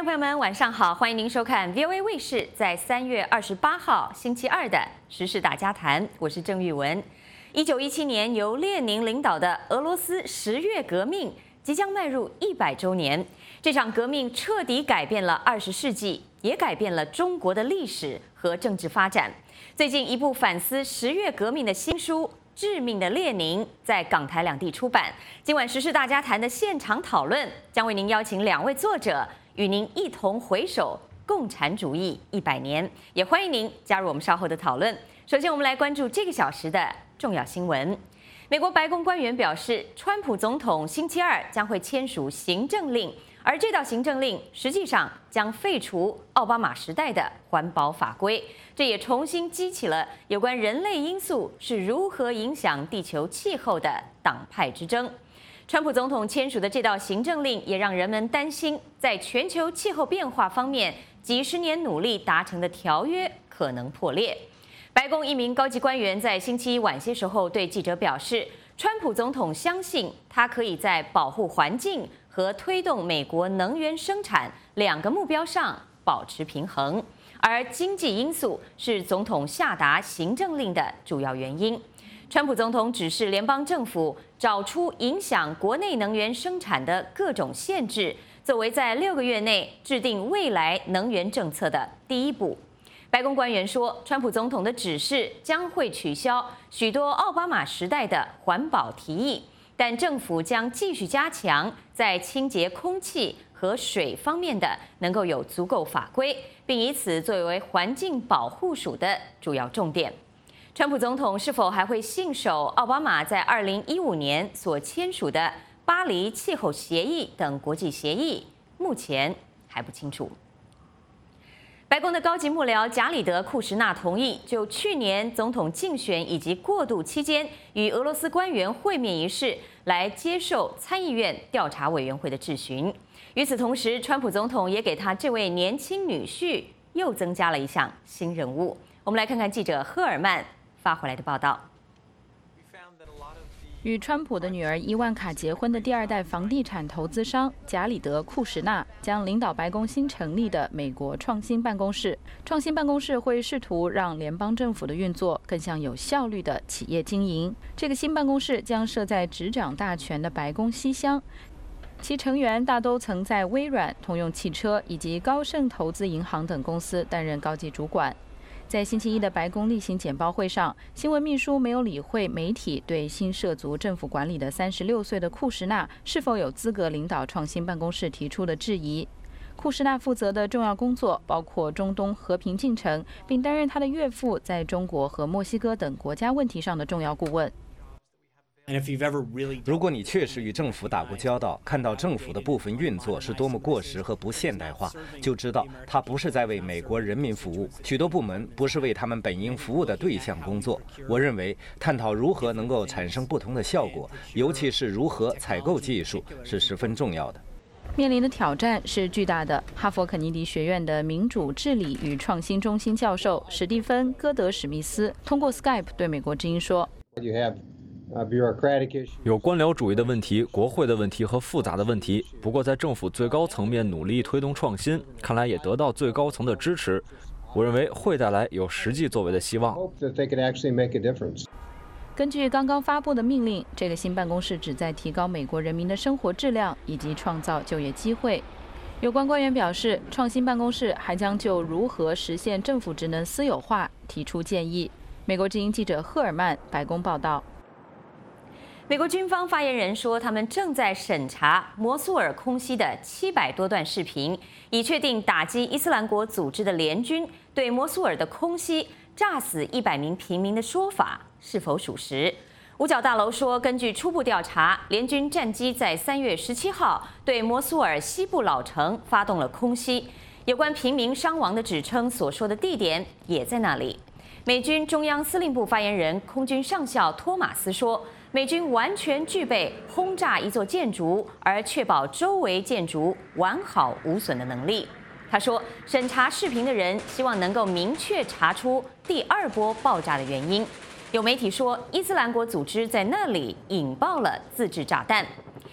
朋友们，晚上好，欢迎您收看 VOA 卫视在3月28号星期二的时事大家谈，我是郑玉文。1917年由列宁领导的俄罗斯10月革命即将迈入100周年，这场革命彻底改变了20世纪，也改变了中国的历史和政治发展。最近一部反思10月革命的新书《致命的列宁》在港台两地出版。今晚时事大家谈的现场讨论将为您邀请2位作者与您一同回首共产主义100年，也欢迎您加入我们稍后的讨论。首先，我们来关注这个小时的重要新闻。美国白宫官员表示，川普总统星期二将会签署行政令，而这道行政令实际上将废除奥巴马时代的环保法规，这也重新激起了有关人类因素是如何影响地球气候的党派之争。川普总统签署的这道行政令也让人们担心，在全球气候变化方面，几十年努力达成的条约可能破裂。白宫一名高级官员在星期一晚些时候对记者表示，川普总统相信他可以在保护环境和推动美国能源生产2个目标上保持平衡，而经济因素是总统下达行政令的主要原因。川普总统指示联邦政府找出影响国内能源生产的各种限制，作为在6个月内制定未来能源政策的第一步。白宫官员说，川普总统的指示将会取消许多奥巴马时代的环保提议，但政府将继续加强在清洁空气和水方面的能够有足够法规，并以此作为环境保护署的主要重点。川普总统是否还会信守奥巴马在2015年所签署的巴黎气候协议等国际协议，目前还不清楚。白宫的高级幕僚贾里德·库什纳同意就去年总统竞选以及过渡期间与俄罗斯官员会面一事来接受参议院调查委员会的质询。与此同时，川普总统也给他这位年轻女婿又增加了一项新任务。我们来看看记者赫尔曼发回来的报道。 与川普的女儿伊万卡结婚的第2代房地产投资商贾里德·库什纳将领导白宫新成立的美国创新办公室。创新办公室会试图让联邦政府的运作更像有效率的企业经营。这个新办公室将设在执掌大权的白宫西厢，其成员大都曾在微软、通用汽车以及高盛投资银行等公司担任高级主管。在星期一的白宫例行简报会上，新闻秘书没有理会媒体对新涉足政府管理的36岁的库什纳是否有资格领导创新办公室提出的质疑。库什纳负责的重要工作包括中东和平进程，并担任他的岳父在中国和墨西哥等国家问题上的重要顾问。 如果你确实与政府打过交道，看到政府的部分运作是多么过时和不现代化，就知道它不是在为美国人民服务，许多部门不是为他们本应服务的对象工作。我认为探讨如何能够产生不同的效果，尤其是如何采购技术，是十分重要的。 面临的挑战是巨大的。哈佛肯尼迪学院的民主治理与创新中心教授史蒂芬·戈德史密斯通过 Skype 对美国之音说， 有官僚主义的问题、国会的问题和复杂的问题。不过，在政府最高层面努力推动创新，看来也得到最高层的支持。我认为会带来有实际作为的希望。 根据刚刚发布的命令，这个新办公室旨在提高美国人民的生活质量以及创造就业机会。有关官员表示，创新办公室还将就如何实现政府职能私有化提出建议。美国之音记者赫尔曼白宫报道。 美国军方发言人说，他们正在审查摩苏尔空袭的700多段视频，以确定打击伊斯兰国组织的联军对摩苏尔的空袭炸死100名平民的说法是否属实。五角大楼说，根据初步调查，联军战机在3月17号对摩苏尔西部老城发动了空袭，有关平民伤亡的指称所说的地点也在那里。美军中央司令部发言人空军上校托马斯说，美军完全具备轰炸一座建筑而确保周围建筑完好无损的能力。他说，审查视频的人希望能够明确查出第2波爆炸的原因。有媒体说，伊斯兰国组织在那里引爆了自制炸弹。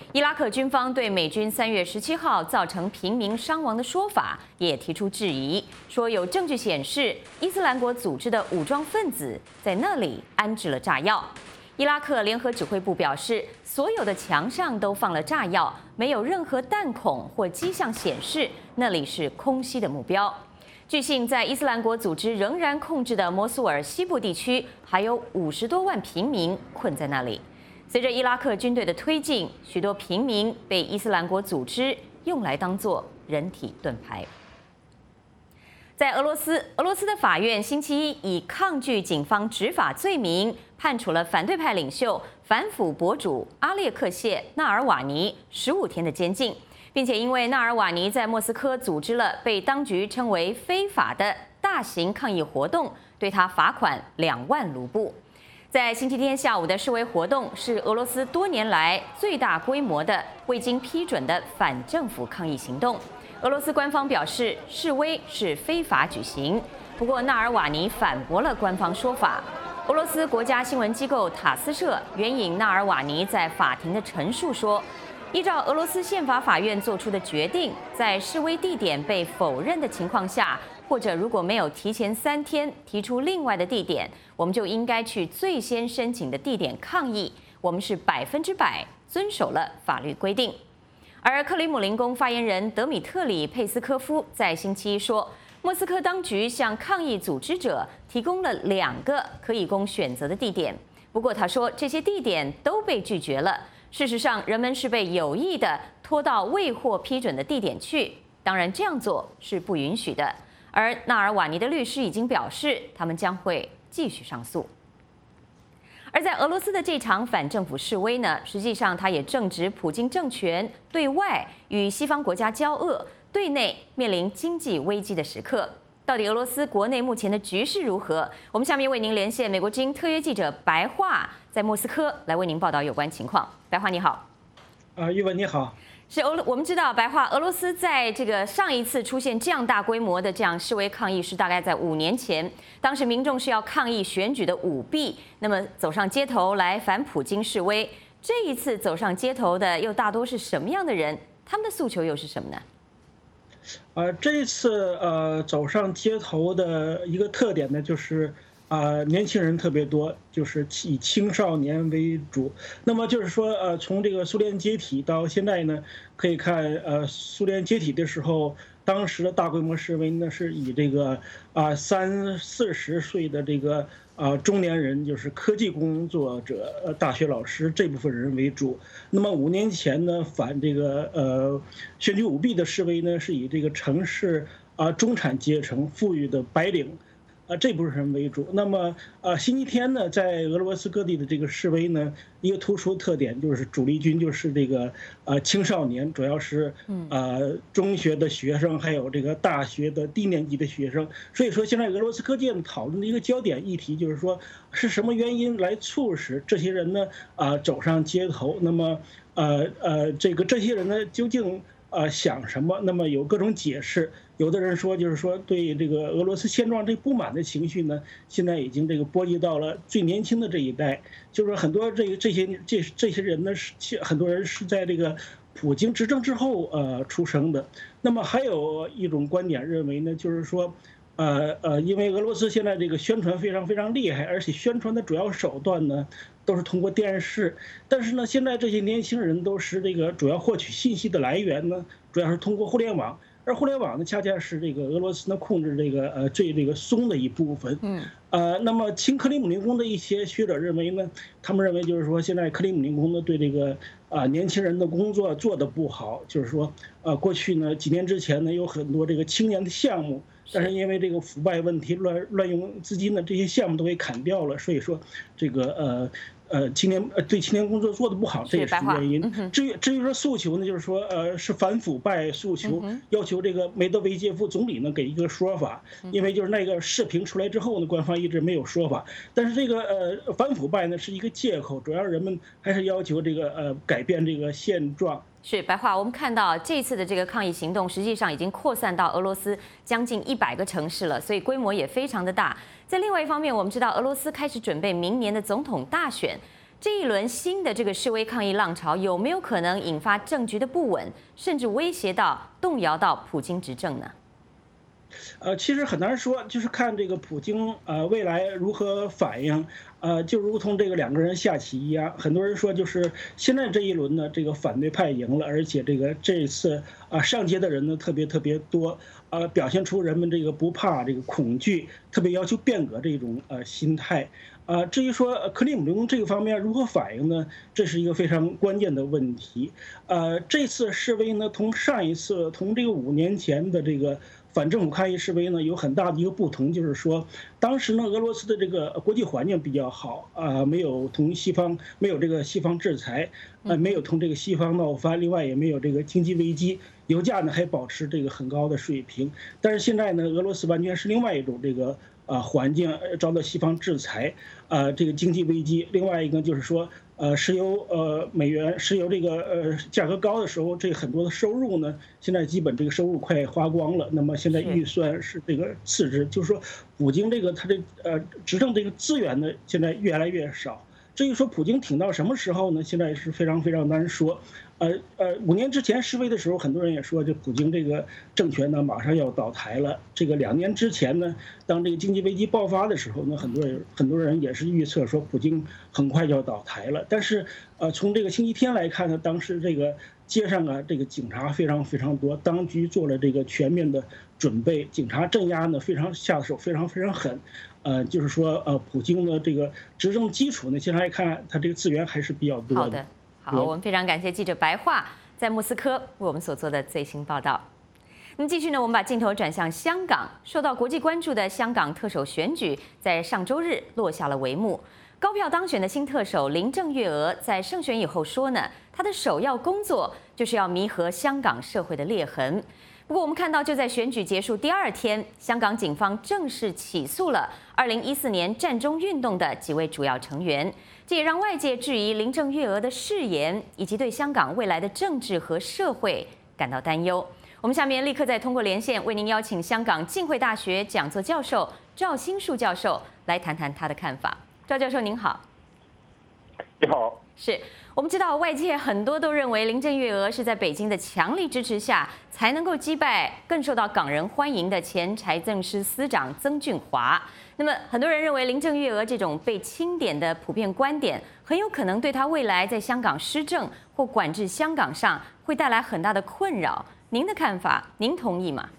伊拉克军方对美军3月17号造成平民伤亡的说法也提出质疑，说有证据显示伊斯兰国组织的武装分子在那里安置了炸药。伊拉克联合指挥部表示，所有的墙上都放了炸药，没有任何弹孔或迹象显示那里是空袭的目标。据悉，在伊斯兰国组织仍然控制的摩苏尔西部地区，还有50多万平民困在那里。随着伊拉克军队的推进，许多平民被伊斯兰国组织用来当作人体盾牌。在俄罗斯的法院星期一以抗拒警方执法罪名，判处了反对派领袖、反腐博主阿列克谢·纳尔瓦尼15天的监禁，并且因为纳尔瓦尼在莫斯科组织了被当局称为非法的大型抗议活动，对他罚款2万卢布。在星期天下午的示威活动是俄罗斯多年来最大规模的未经批准的反政府抗议行动。俄罗斯官方表示，示威是非法举行。不过，纳尔瓦尼反驳了官方说法。俄罗斯国家新闻机构塔斯社援引纳尔瓦尼在法庭的陈述说，依照俄罗斯宪法法院做出的决定，在示威地点被否认的情况下，或者如果没有提前3天提出另外的地点，我们就应该去最先申请的地点抗议。我们是100%遵守了法律规定。而克里姆林宫发言人德米特里·佩斯科夫在星期一说，莫斯科当局向抗议组织者提供了2个可以供选择的地点。不过他说，这些地点都被拒绝了。事实上，人们是被有意的拖到未获批准的地点去。当然，这样做是不允许的。而纳尔瓦尼的律师已经表示，他们将会继续上诉。而在俄罗斯的这场反政府示威呢，实际上它也正值普京政权对外与西方国家交恶，对内面临经济危机的时刻。到底俄罗斯国内目前的局势如何？我们下面为您连线美国之音特约记者白桦，在莫斯科来为您报道有关情况。白桦你好。 玉文你好。 我们知道白桦，俄罗斯在这个上一次出现这样大规模的这样示威抗议是大概在5年前，当时民众是要抗议选举的舞弊，那么走上街头来反普京示威。这一次走上街头的又大多是什么样的人？他们的诉求又是什么呢？ 这一次走上街头的一个特点呢，就是年轻人特别多，就是以青少年为主。那么就是说，从这个苏联解体到现在呢，可以看苏联解体的时候，当时的大规模示威呢，是以这个30、40岁的这个中年人，就是科技工作者、大学老师这部分人为主。那么5年前呢，反这个选举舞弊的示威呢，是以这个城市中产阶层、富裕的白领这部分人为主。那么星期天呢，在俄罗斯各地的这个示威呢，一个突出的特点就是主力军就是这个青少年，主要是中学的学生，还有这个大学的低年级的学生。所以说，现在俄罗斯各界讨论的一个焦点议题就是说，是什么原因来促使这些人呢走上街头？那么这些人呢究竟想什么？那么有各种解释。有的人说，就是说对这个俄罗斯现状这不满的情绪呢，现在已经这个波及到了最年轻的这一代。就是说很多这些人呢，很多人是在这个普京执政之后出生的。那么还有一种观点认为呢，就是说因为俄罗斯现在这个宣传非常非常厉害，而且宣传的主要手段呢都是通过电视。但是呢，现在这些年轻人都是这个主要获取信息的来源呢，主要是通过互联网。而互联网呢，恰恰是这个俄罗斯呢控制这个最这个松的一部分。那么亲克里姆林宫的一些学者认为呢，他们认为就是说，现在克里姆林宫呢对这个年轻人的工作做得不好，就是说过去呢几年之前呢有很多这个青年的项目，但是因为这个腐败问题、乱用资金的这些项目都给砍掉了，所以说这个对青年工作做得不好，这也是原因。至于说诉求呢，就是说是反腐败诉求，要求这个梅德韦杰夫总理呢给一个说法，因为就是那个视频出来之后呢，官方一直没有说法。但是这个反腐败呢是一个借口，主要人们还是要求这个改变这个现状。 是白桦，我们看到这次的这个抗议行动，实际上已经扩散到俄罗斯将近100个城市了，所以规模也非常的大。在另外一方面，我们知道俄罗斯开始准备明年的总统大选， 这一轮新的这个示威抗议浪潮有没有可能引发政局的不稳，甚至威胁到动摇到普京执政呢？ 其实很难说，就是看这个普京未来如何反应。就如同这个两个人下棋一样，很多人说就是现在这一轮呢，这个反对派赢了，而且这一次上街的人呢特别多，表现出人们这个不怕这个恐惧，特别要求变革这种心态。至于说克里姆林宫这个方面如何反应呢？这是一个非常关键的问题。这次示威呢，同上一次从这个5年前的这个反政府抗议示威呢，有很大的一个不同，就是说，当时呢，俄罗斯的这个国际环境比较好，没有这个西方制裁，没有同这个西方闹翻，另外也没有这个经济危机，油价呢还保持这个很高的水平。但是现在呢，俄罗斯完全是另外一种这个环境，遭到西方制裁，这个经济危机。另外一个就是说，石油这个价格高的时候，这很多的收入呢，现在基本这个收入快花光了。那么现在预算是这个次之，就是说，普京这个他的执政这个资源呢，现在越来越少。至于说普京挺到什么时候呢？现在是非常难说。5年之前示威的时候，很多人也说，这普京这个政权呢马上要倒台了。这个2年之前呢，当这个经济危机爆发的时候呢，很多人也是预测说普京很快就要倒台了。但是从这个星期天来看呢，当时这个街上这个警察非常多，当局做了这个全面的准备，警察镇压呢下手非常狠。就是说普京的这个执政基础呢，现在来看他这个资源还是比较多的。 好，我们非常感谢记者白桦在莫斯科为我们所做的最新报道。那么继续呢，我们把镜头转向香港，受到国际关注的香港特首选举在上周日落下了帷幕。高票当选的新特首林郑月娥在胜选以后说呢，她的首要工作就是要弥合香港社会的裂痕。不过我们看到，就在选举结束第2天，香港警方正式起诉了2014年占中运动的几位主要成员，这也让外界质疑林郑月娥的誓言，以及对香港未来的政治和社会感到担忧。我们下面立刻再通过连线为您邀请香港浸会大学讲座教授赵新树教授来谈谈他的看法。赵教授您好。 你好。 是我们知道，外界很多都认为林郑月娥是在北京的强力支持下，才能够击败更受到港人欢迎的前财政司司长曾俊华。那么，很多人认为林郑月娥这种被钦点的普遍观点，很有可能对她未来在香港施政或管制香港上会带来很大的困扰。您的看法，您同意吗？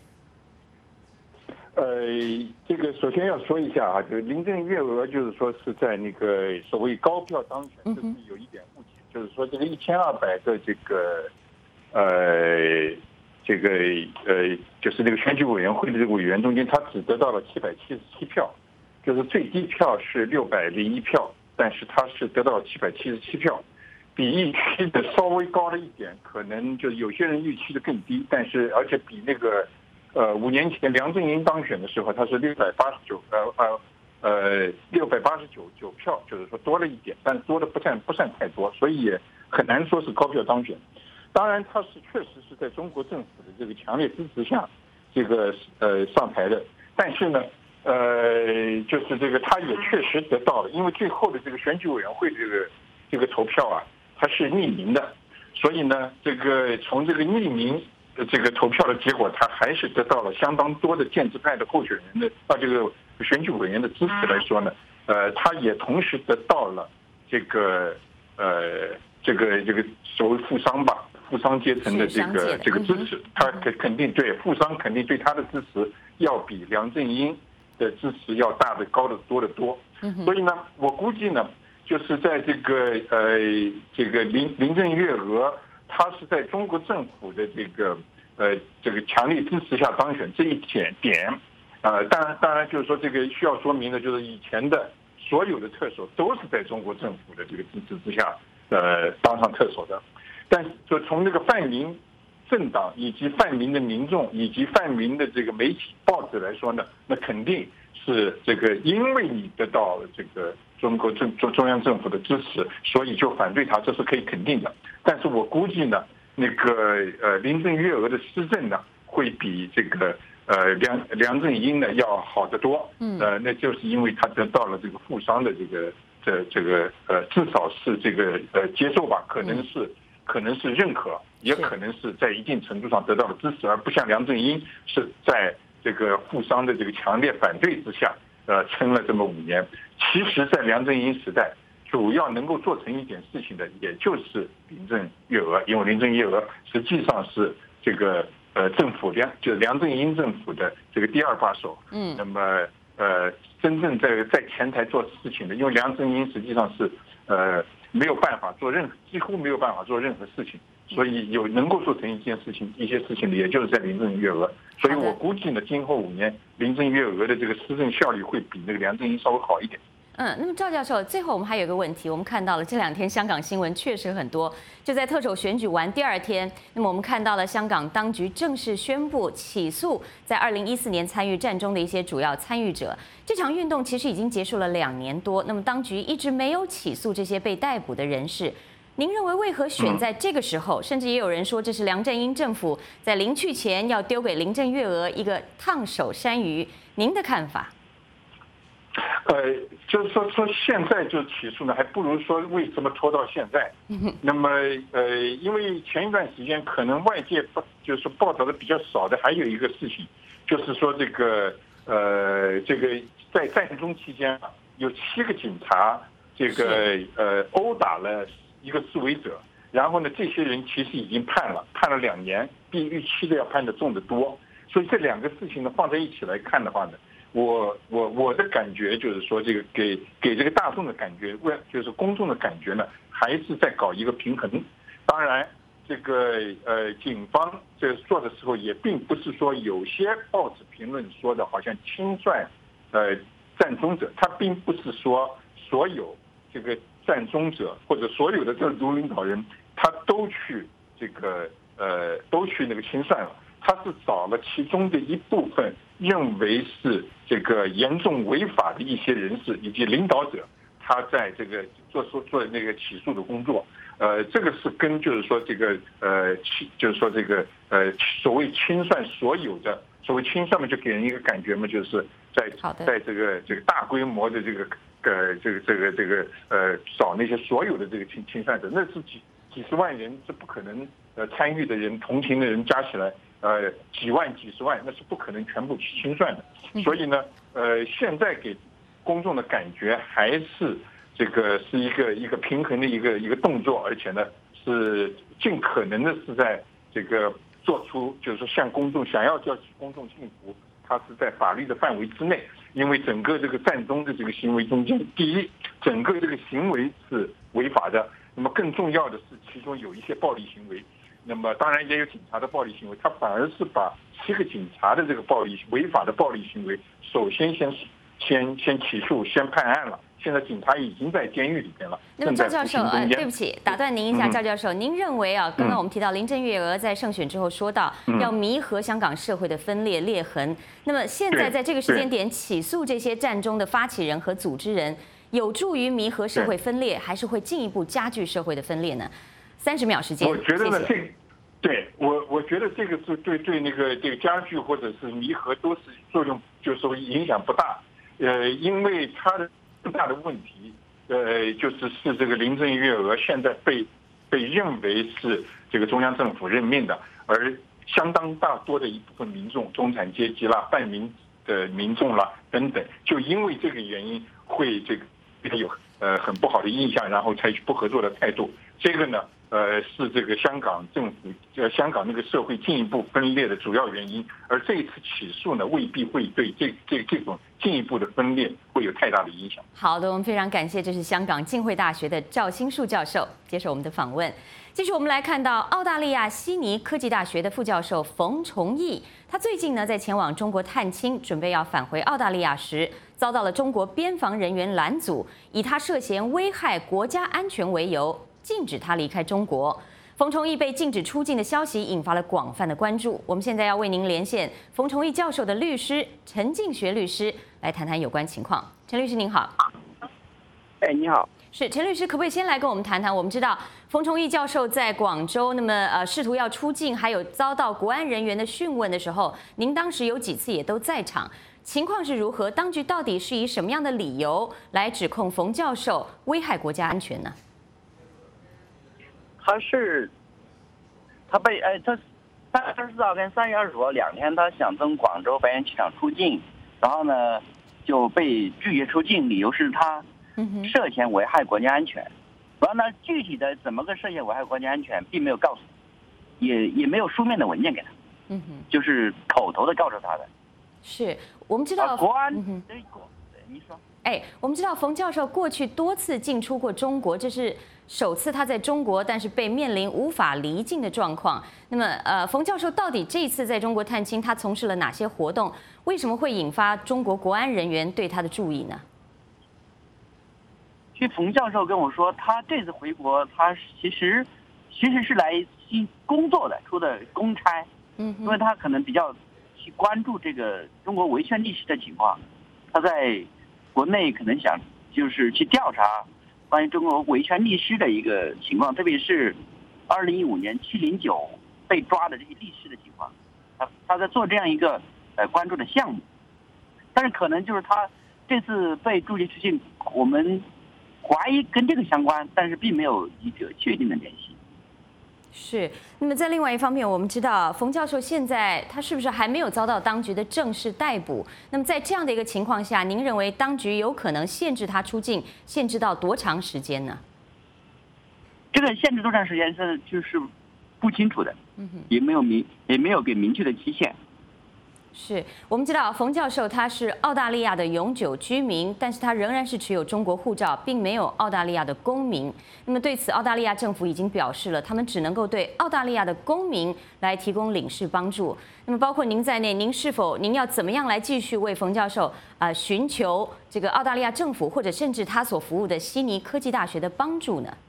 这个首先要说一下啊，就是林郑月娥就是说是在那个所谓高票当选，这是有一点误解，就是说这个1200个就是那个选举委员会的这个委员中间，他只得到了777票，就是最低票是601票，但是他是得到了777票，比预期的稍微高了一点，可能就是有些人预期的更低，但是而且比那个5年前梁振英当选的时候，他是689票，就是说多了一点，但是多的不算太多，所以也很难说是高票当选。当然，他是确实是在中国政府的这个强烈支持下，这个上台的。但是呢，就是这个他也确实得到了，因为最后的这个选举委员会这个投票啊，它是匿名的，所以呢，这个从这个匿名这个投票的结果，他还是得到了相当多的建制派的候选人的这个选举委员的支持来说呢，他也同时得到了这个所谓富商阶层的这个支持，他肯定对富商肯定对他的支持要比梁振英的支持要大的高的多得多，所以呢，我估计呢，就是在这个林郑月娥。他是在中国政府的这个强力支持下当选这一点，当然就是说这个需要说明的就是以前的所有的特首都是在中国政府的这个支持之下当上特首的，但就从那个泛民政党以及泛民的民众以及泛民的这个媒体报纸来说呢，那肯定是这个因为你得到这个中央政府的支持，所以就反对他，这是可以肯定的。但是我估计呢，那个林郑月娥的施政呢，会比这个梁振英呢要好得多。那就是因为他得到了这个富商的这个至少是这个接受吧，可能是认可，也可能是在一定程度上得到了支持，而不像梁振英是在这个富商的这个强烈反对之下，撑了这么5年。其实，在梁振英时代，主要能够做成一点事情的，也就是林郑月娥，因为林郑月娥实际上是这个政府就是梁振英政府的这个第2把手。那么真正在前台做事情的，因为梁振英实际上是没有办法做几乎没有办法做任何事情，所以能够做成一些事情的，也就是在林郑月娥。所以我估计呢，今后5年林郑月娥的这个施政效率会比那个梁振英稍微好一点。 那么赵教授，最后我们还有一个问题，我们看到了这2天香港新闻确实很多。就在特首选举完第2天，那么我们看到了香港当局正式宣布起诉在2014年参与战中的一些主要参与者。这场运动其实已经结束了2年多，那么当局一直没有起诉这些被逮捕的人士。您认为为何选在这个时候？甚至也有人说这是梁振英政府在临去前要丢给林郑月娥一个烫手山芋。您的看法？ 就是说现在就起诉呢，还不如说为什么拖到现在？那么因为前一段时间可能外界就是报道的比较少的，还有一个事情，就是说这个在战中期间有7个警察殴打了一个示威者，然后呢，这些人其实已经判了2年，比预期的要判的重得多。所以这2个事情呢放在一起来看的话呢，我的感觉就是说，这个给这个大众的感觉，就是公众的感觉呢，还是在搞一个平衡。当然，这个警方这做的时候，也并不是说有些报纸评论说的好像轻率战中者，他并不是说所有这个战中者或者所有的政族领导人，他都去那个清算了。他是找了其中的一部分认为是这个严重违法的一些人士以及领导者，他在这个做那个起诉的工作。这个是跟就是说这个就是说这个所谓清算所有的，所谓清算嘛，就给人一个感觉嘛，就是在这个大规模的找那些所有的这个清算者，那是几十万人，是不可能参与的人、同情的人加起来。几万、几十万，那是不可能全部去清算的。所以呢，现在给公众的感觉还是这个是一个平衡的一个动作，而且呢是尽可能的是在这个做出，就是说向公众想要叫公众信服，它是在法律的范围之内。因为整个这个战中的这个行为中间，第一，整个这个行为是违法的，那么更重要的是其中有一些暴力行为。那么当然也有警察的暴力行为，他反而是把7个警察的这个违法的暴力行为，首先先起诉，先判案了。现在警察已经在监狱里边了。 那么赵教授，对不起，打断您一下，赵教授，您认为啊，刚刚我们提到林郑月娥在胜选之后说到要弥合香港社会的分裂裂痕，那么现在在这个时间点起诉这些战中的发起人和组织人，有助于弥合社会分裂，还是会进一步加剧社会的分裂呢？30秒时间， 我觉得呢， 谢谢。 对我觉得这个是对那个这个加剧或者是弥合都是作用，就是说影响不大。因为它的最大的问题，就是这个林郑月娥现在被认为是这个中央政府任命的，而相当多的一部分民众、中产阶级啦、泛民的民众啦等等，就因为这个原因会对他有很不好的印象，然后采取不合作的态度。这个呢，是这个香港政府、香港那个社会进一步分裂的主要原因。而这一次起诉呢，未必会对这种进一步的分裂会有太大的影响。 好的，我们非常感谢，这是香港浸会大学的赵新树教授接受我们的访问。继续，我们来看到澳大利亚悉尼科技大学的副教授冯崇义，他最近呢在前往中国探亲，准备要返回澳大利亚时，遭到了中国边防人员拦阻，以他涉嫌危害国家安全为由，禁止他离开中国。冯崇义被禁止出境的消息引发了广泛的关注。我们现在要为您连线冯崇义教授的律师陈敬学律师，来谈谈有关情况。陈律师您好。 你好。 是陈律师，可不可以先来跟我们谈谈？我们知道冯崇义教授在广州，那么试图要出境，还有遭到国安人员的讯问的时候，您当时有几次也都在场，情况是如何？当局到底是以什么样的理由来指控冯教授危害国家安全呢？ 他被他3月24号跟3月25号2天，他想从广州白云机场出境，然后呢就被拒绝出境，理由是他涉嫌危害国家安全。然后呢，具体的怎么个涉嫌危害国家安全，并没有告诉他，也没有书面的文件给他，就是口头的告诉他的。 是我们知道国安，你说。 我们知道冯教授过去多次进出过中国，这是首次他在中国，但是被面临无法离境的状况。那么，冯教授到底这一次在中国探亲，他从事了哪些活动？为什么会引发中国国安人员对他的注意呢？ 其实冯教授跟我说，他这次回国，他其实是来工作的，出的公差。因为他可能比较去关注这个中国维权历史的情况，他在国内可能想就是去调查关于中国维权律师的一个情况，特别是2015年709被抓的这些律师的情况，他在做这样一个关注的项目。但是可能就是他这次被拒绝出境，我们怀疑跟这个相关，但是并没有一个确定的联系。 是，那么在另外一方面，我们知道冯教授现在他是不是还没有遭到当局的正式逮捕？那么在这样的一个情况下，您认为当局有可能限制他出境，限制到多长时间呢？ 这个限制多长时间就是不清楚的，也没有给明确的期限。 是我们知道冯教授他是澳大利亚的永久居民，但是他仍然是持有中国护照，并没有澳大利亚的公民。那么对此，澳大利亚政府已经表示了，他们只能够对澳大利亚的公民来提供领事帮助。那么包括您在内，您要怎么样来继续为冯教授寻求这个澳大利亚政府或者甚至他所服务的悉尼科技大学的帮助呢？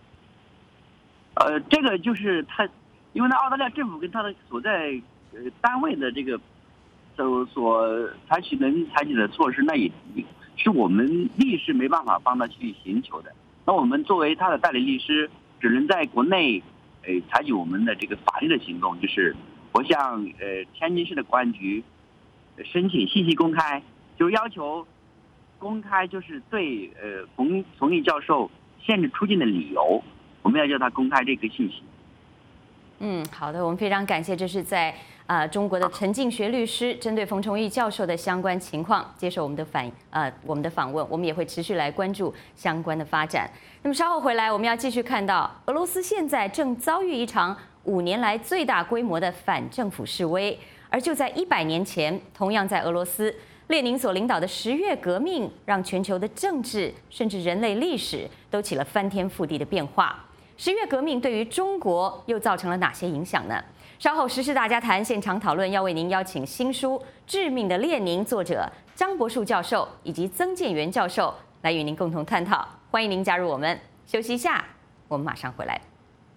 这个就是他，因为呢，澳大利亚政府跟他的所在单位的这个所采取的措施，那也是我们律师没办法帮他去寻求的。那我们作为他的代理律师，只能在国内采取我们的这个法律的行动，就是我向天津市的公安局申请信息公开，就要求公开就是对冯崇义教授限制出境的理由，我们要叫他公开这个信息。 好的，我们非常感谢，这是在中国的陈敬学律师针对冯崇义教授的相关情况接受我们的访问，我们也会持续来关注相关的发展。那么稍后回来，我们要继续看到俄罗斯现在正遭遇一场5年来最大规模的反政府示威，而就在100年前，同样在俄罗斯，列宁所领导的10月革命让全球的政治甚至人类历史都起了翻天覆地的变化。10月革命对于中国又造成了哪些影响呢？稍后时事大家谈现场讨论，要为您邀请新书《致命的列宁》作者张柏树教授以及曾建元教授来与您共同探讨。欢迎您加入我们。休息一下，我们马上回来。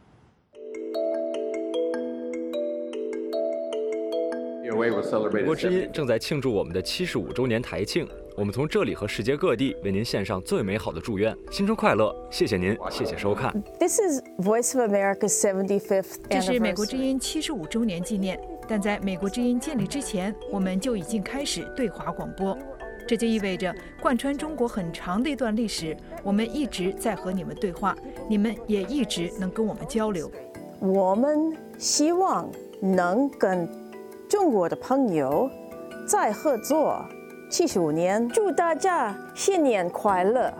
美国之音正在庆祝我们的75周年台庆，我们从这里和世界各地为您献上最美好的祝愿，新春快乐！谢谢您，谢谢收看。 This is Voice of America's 75th anniversary. 这是美国之音75周年纪念，但在美国之音建立之前，我们就已经开始对华广播。这就意味着，贯穿中国很长的一段历史，我们一直在和你们对话，你们也一直能跟我们交流。 我们希望能跟中国的朋友再合作75年，祝大家新年快乐！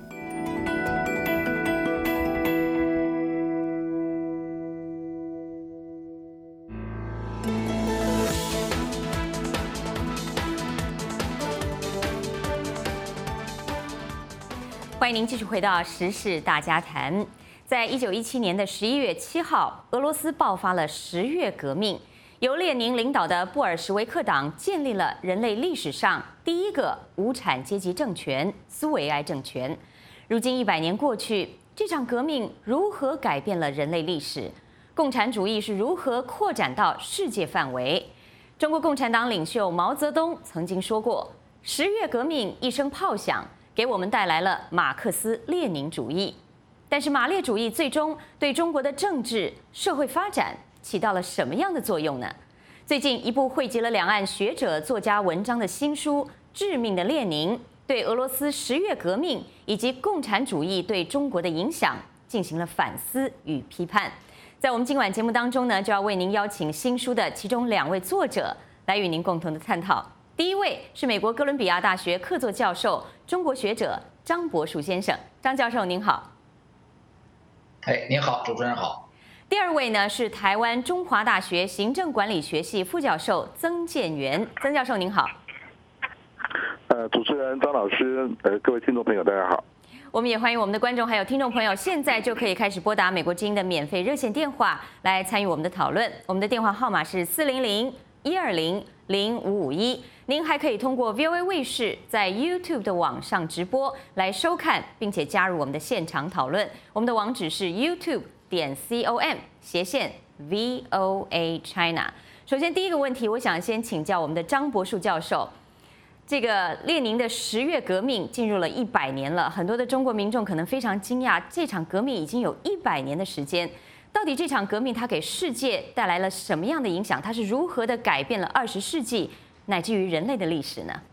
欢迎您继续回到时事大家谈。在1917年的11月7号，俄罗斯爆发了10月革命。由列宁领导的布尔什维克党建立了人类历史上第一个无产阶级政权——苏维埃政权。如今100年过去，这场革命如何改变了人类历史？共产主义是如何扩展到世界范围？中国共产党领袖毛泽东曾经说过：“10月革命一声炮响， 给我们带来了马克思列宁主义。但是马列主义最终对中国的政治社会发展起到了什么样的作用呢？最近一部汇集了两岸学者作家文章的新书《致命的列宁》对俄罗斯10月革命以及共产主义对中国的影响进行了反思与批判。在我们今晚节目当中呢，就要为您邀请新书的其中2位作者来与您共同的探讨。第一位是美国哥伦比亚大学客座教授、中国学者张伯树先生。张教授您好。 您好，主持人好。 第2位呢是台湾中华大学行政管理学系副教授曾建元。曾教授您好。 主持人张老师，各位听众朋友大家好。 我们也欢迎我们的观众还有听众朋友，现在就可以开始拨打美国之音的免费热线电话来参与我们的讨论。我们的电话号码是400-120-0551。您还可以通过 VOA 卫视在 YouTube 的网上直播来收看，并且加入我们的现场讨论。我们的网址是 youtube.com/VOA China。首先第一个问题，我想先请教我们的张伯树教授。这个列宁的10月革命进入了100年了，很多的中国民众可能非常惊讶，这场革命已经有100年的时间。到底这场革命它给世界带来了什么样的影响？它是如何的改变了20世纪乃至于人类的历史呢？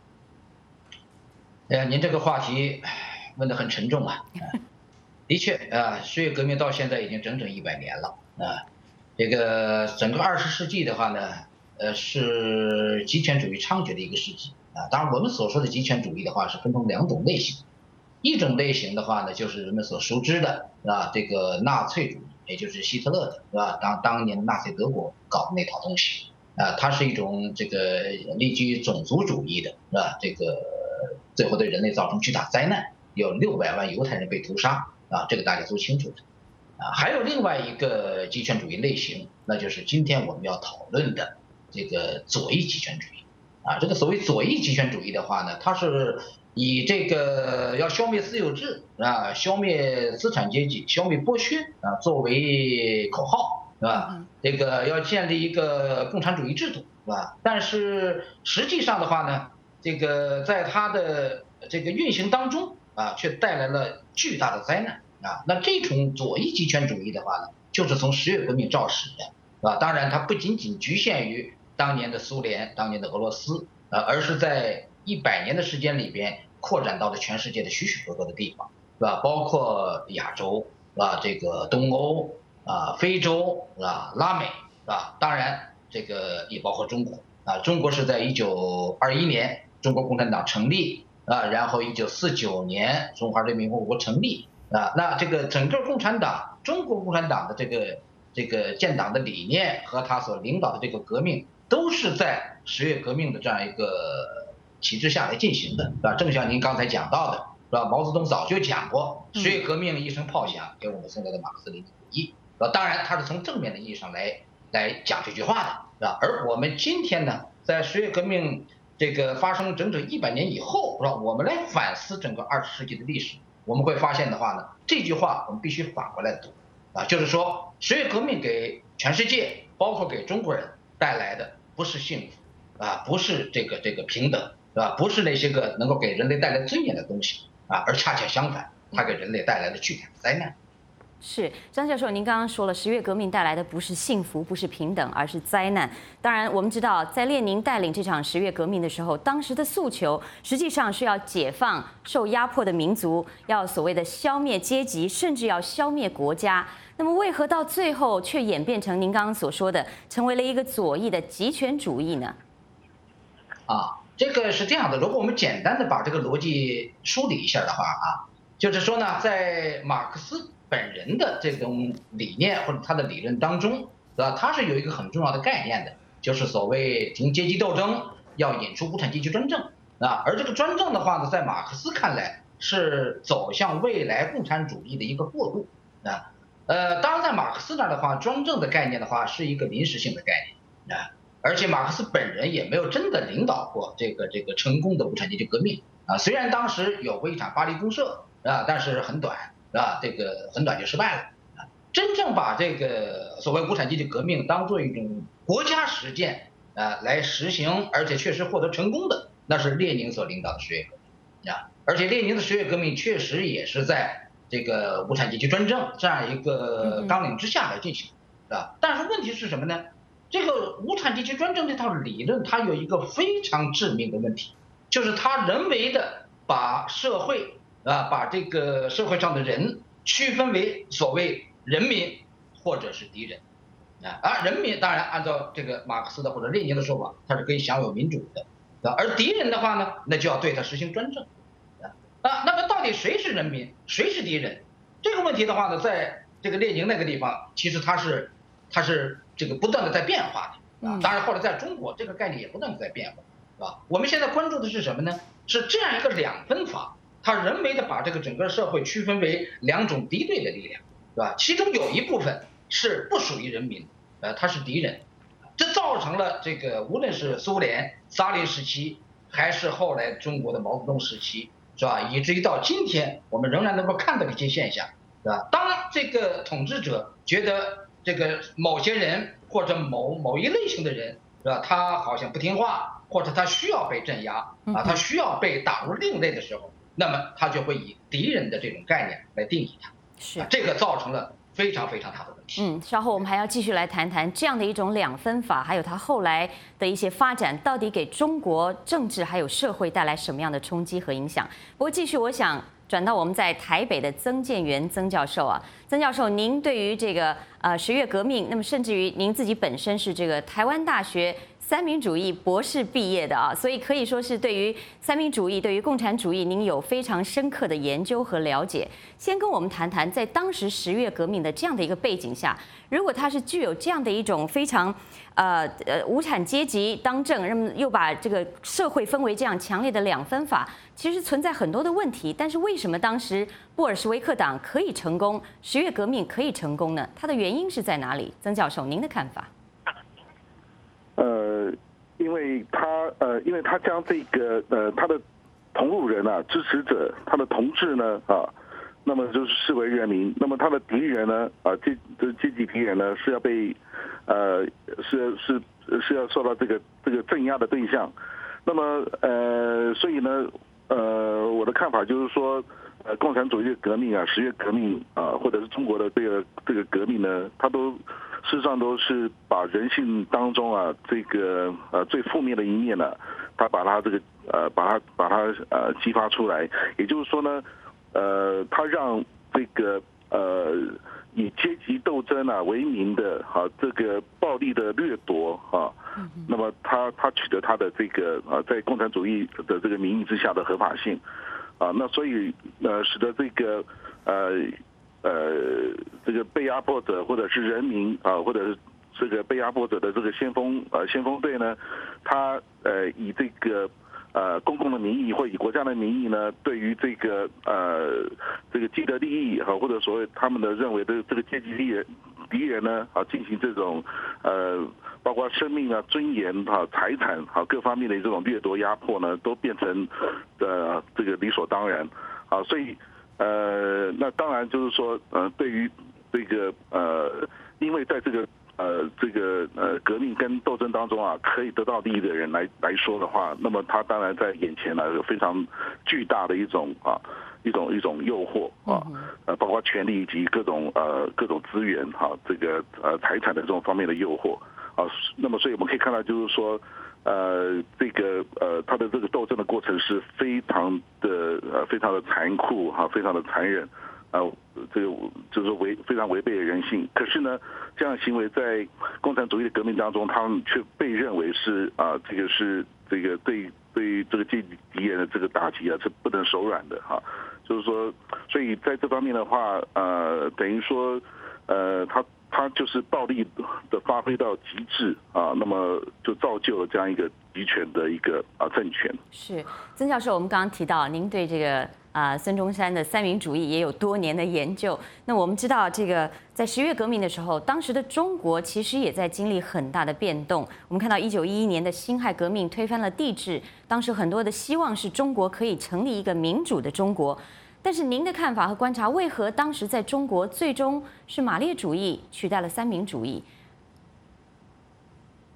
您这个话题问得很沉重啊。的确10月革命到现在已经整整100年了这个整个20世纪的话呢，是极权主义猖獗的一个世纪当然我们所说的极权主义的话是分成2种类型，一种类型的话呢就是人们所熟知的这个纳粹主义，也就是希特勒的是吧？当年纳粹德国搞的那套东西它是一种这个立基于种族主义的是吧？这个最后对人类造成巨大灾难，有600万犹太人被屠杀这个大家都清楚的还有另外一个极权主义类型，那就是今天我们要讨论的这个左翼极权主义这个所谓左翼极权主义的话呢，它是以这个要消灭私有制消灭资产阶级、消灭剥削作为口号是吧？这个要建立一个共产主义制度是吧？但是实际上的话呢，这个在它的这个运行当中却带来了巨大的灾难那这种左翼极权主义的话呢，就是从10月革命肇始的是吧？当然它不仅仅局限于当年的苏联、当年的俄罗斯而是在100年的时间里边扩展到了全世界的许许多多的地方是吧？包括亚洲是吧？这个东欧非洲是吧？拉美是吧？当然这个也包括中国中国是在1921年中国共产党成立然后1949年中华人民共和国成立那这个整个共产党，中国共产党的这个建党的理念和他所领导的这个革命，都是在10月革命的这样一个体制下来进行的，是吧？正像您刚才讲到的，是吧？毛泽东早就讲过，10月革命一声炮响，给我们送来的马克思列宁主义，当然他是从正面的意义上来讲这句话的，是吧？而我们今天呢，在10月革命这个发生整整100年以后，是吧？我们来反思整个20世纪的历史，我们会发现的话呢，这句话我们必须反过来读就是说10月革命给全世界，包括给中国人带来的不是幸福不是这个平等是吧？不是那些个能够给人类带来尊严的东西而恰恰相反，它给人类带来了巨大的灾难。 是张教授，您刚刚说了，10月革命带来的不是幸福，不是平等，而是灾难。当然，我们知道，在列宁带领这场10月革命的时候，当时的诉求实际上是要解放受压迫的民族，要所谓的消灭阶级，甚至要消灭国家。那么，为何到最后却演变成您刚刚所说的，成为了一个左翼的极权主义呢？ 这个是这样的，如果我们简单的把这个逻辑梳理一下的话就是说呢，在马克思本人的这种理念或者他的理论当中，他是有一个很重要的概念的，就是所谓停阶级斗争，要引出无产阶级专政而这个专政的话呢，在马克思看来是走向未来共产主义的一个过渡当然在马克思那儿的话，专政的概念的话是一个临时性的概念而且马克思本人也没有真的领导过这个成功的无产阶级革命虽然当时有过一场巴黎公社但是很短这个很短就失败了真正把这个所谓无产阶级革命当做一种国家实践来实行，而且确实获得成功的，那是列宁所领导的10月革命而且列宁的10月革命确实也是在这个无产阶级专政这样一个纲领之下来进行，但是问题是什么呢？这个无产阶级专政这套理论，它有一个非常致命的问题，就是它人为的把社会把这个社会上的人区分为所谓人民或者是敌人，人民当然按照这个马克思的或者列宁的说法，他是可以享有民主的，而敌人的话呢，那就要对他实行专政，那么到底谁是人民，谁是敌人？这个问题的话呢，在这个列宁那个地方，其实它是这个不断的在变化的，当然后来在中国这个概念也不断的在变化，是吧？我们现在关注的是什么呢？是这样一个两分法，它人为的把这个整个社会区分为2种敌对的力量，是吧？其中有一部分是不属于人民，它是敌人，这造成了这个无论是苏联萨林时期，还是后来中国的毛泽东时期，是吧？以至于到今天，我们仍然能够看到一些现象，是吧？当这个统治者觉得这个某些人或者某一类型的人，是吧？他好像不听话，或者他需要被镇压他需要被打入另类的时候，那么他就会以敌人的这种概念来定义他， 是这个造成了非常非常大的问题。 稍后我们还要继续来谈谈这样的一种两分法，还有它后来的一些发展，到底给中国政治还有社会带来什么样的冲击和影响。不过继续，我想转到我们在台北的曾建元曾教授啊，曾教授，您对于这个10月革命，那么甚至于您自己本身是这个台湾大学三民主义博士毕业的啊，所以可以说是对于三民主义、对于共产主义，您有非常深刻的研究和了解。先跟我们谈谈，在当时10月革命的这样的一个背景下，如果它是具有这样的一种非常无产阶级当政，那么又把这个社会分为这样强烈的两分法，其实存在很多的问题。但是为什么当时布尔什维克党可以成功，10月革命可以成功呢？它的原因是在哪里？曾教授，您的看法？ 因为他将这个他的同路人支持者，他的同志呢那么就是视为人民，那么他的敌人呢阶级敌人呢是要被是要受到这个镇压的对象，那么所以呢我的看法就是说共产主义的革命10月革命或者是中国的这个革命呢，它都事实上都是把人性当中这个最负面的一面呢，它把它这个把它激发出来，也就是说呢它让这个以阶级斗争为名的这个暴力的掠夺那么它取得它的这个在共产主义的这个名义之下的合法性那所以使得这个这个被压迫者或者是人民或者是这个被压迫者的这个先锋队呢，他以这个公共的名义或以国家的名义呢，对于这个既得利益或者所谓他们的认为的这个阶级敌人呢进行这种包括生命尊严财产各方面的这种掠夺压迫呢，都变成这个理所当然所以那当然就是说对于这个因为在这个革命跟斗争当中可以得到利益的人来说的话，那么他当然在眼前有非常巨大的一种诱惑包括权力以及各种资源这个财产的这种方面的诱惑那么所以我们可以看到就是说这个他的这个斗争的过程是非常的残酷非常的残忍这个就是非常违背人性。可是呢，这样的行为在共产主义的革命当中，他们却被认为是这个是这个对这个阶级敌人的这个打击是不能手软的就是说，所以在这方面的话等于说他就是暴力的发挥到极致那么就造就了这样一个集权的一个政权。 是曾教授，我们刚刚提到您对这个孙中山的三民主义也有多年的研究。那我们知道，这个在10月革命的时候，当时的中国其实也在经历很大的变动。我们看到1911年的辛亥革命推翻了帝制，当时很多的希望是中国可以成立一个民主的中国。但是您的看法和观察，为何当时在中国最终是马列主义取代了三民主义？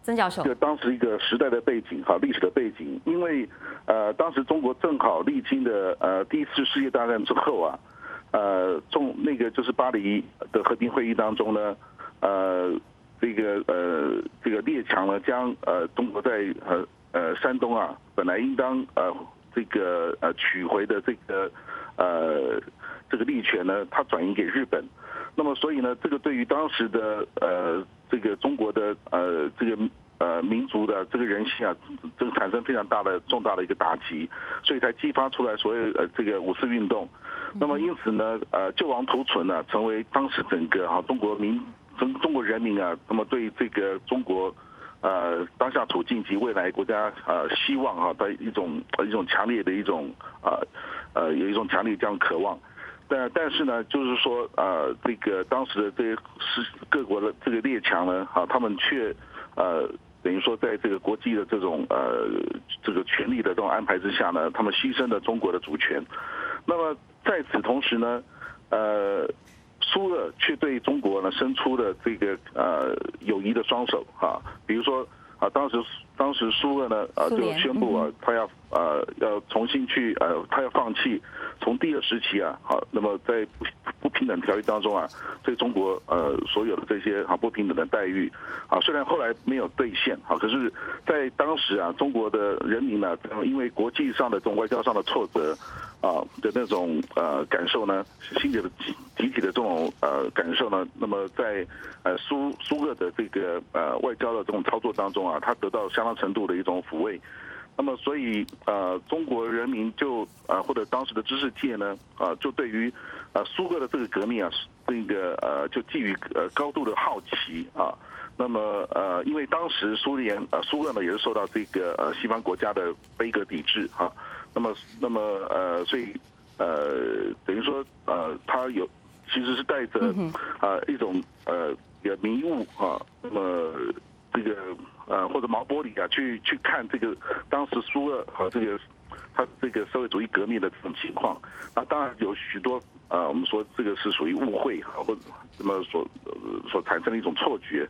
曾教授， 就当时一个时代的背景，历史的背景，因为当时中国正好历经的第一次世界大战之后啊，那个就是巴黎的和平会议当中呢，这个列强呢将中国在山东啊本来应当这个取回的这个利权呢，它转移给日本。那么所以呢，这个对于当时的这个中国的这个民族的这个人性啊，这个产生非常重大的一个打击，所以才激发出来所谓这个五四运动。那么因此呢，救亡图存呢，成为当时整个中国人民啊，那么对这个中国当下处境及未来国家希望的一种强烈的一种有一种强烈这样渴望。但是呢，就是说这个当时的这些各国的这个列强呢，他们却等于说在这个国际的这种这个权力的这种安排之下呢，他们牺牲了中国的主权。那么在此同时呢，苏俄却对中国呢伸出了这个友谊的双手比如说当时苏俄呢就宣布他要重新去他要放弃从第二时期那么在不平等条约当中对中国所有的这些不平等的待遇虽然后来没有兑现可是在当时中国的人民呢，因为国际上的这种外交上的挫折的那种感受呢，心里的集体的这种感受呢，那么在苏俄的这个外交的这种操作当中它得到相当程度的一种抚慰。那么所以中国人民就或者当时的知识界呢就对于苏俄的这个革命这个就寄予高度的好奇那么因为当时苏俄呢也是受到这个西方国家的杯葛抵制那么所以等于说他其实是带着一种迷雾那么这个或者毛玻璃去看这个当时苏俄这个他这个社会主义革命的这种情况。那当然有许多我们说这个是属于误会或者那么所产生的一种错觉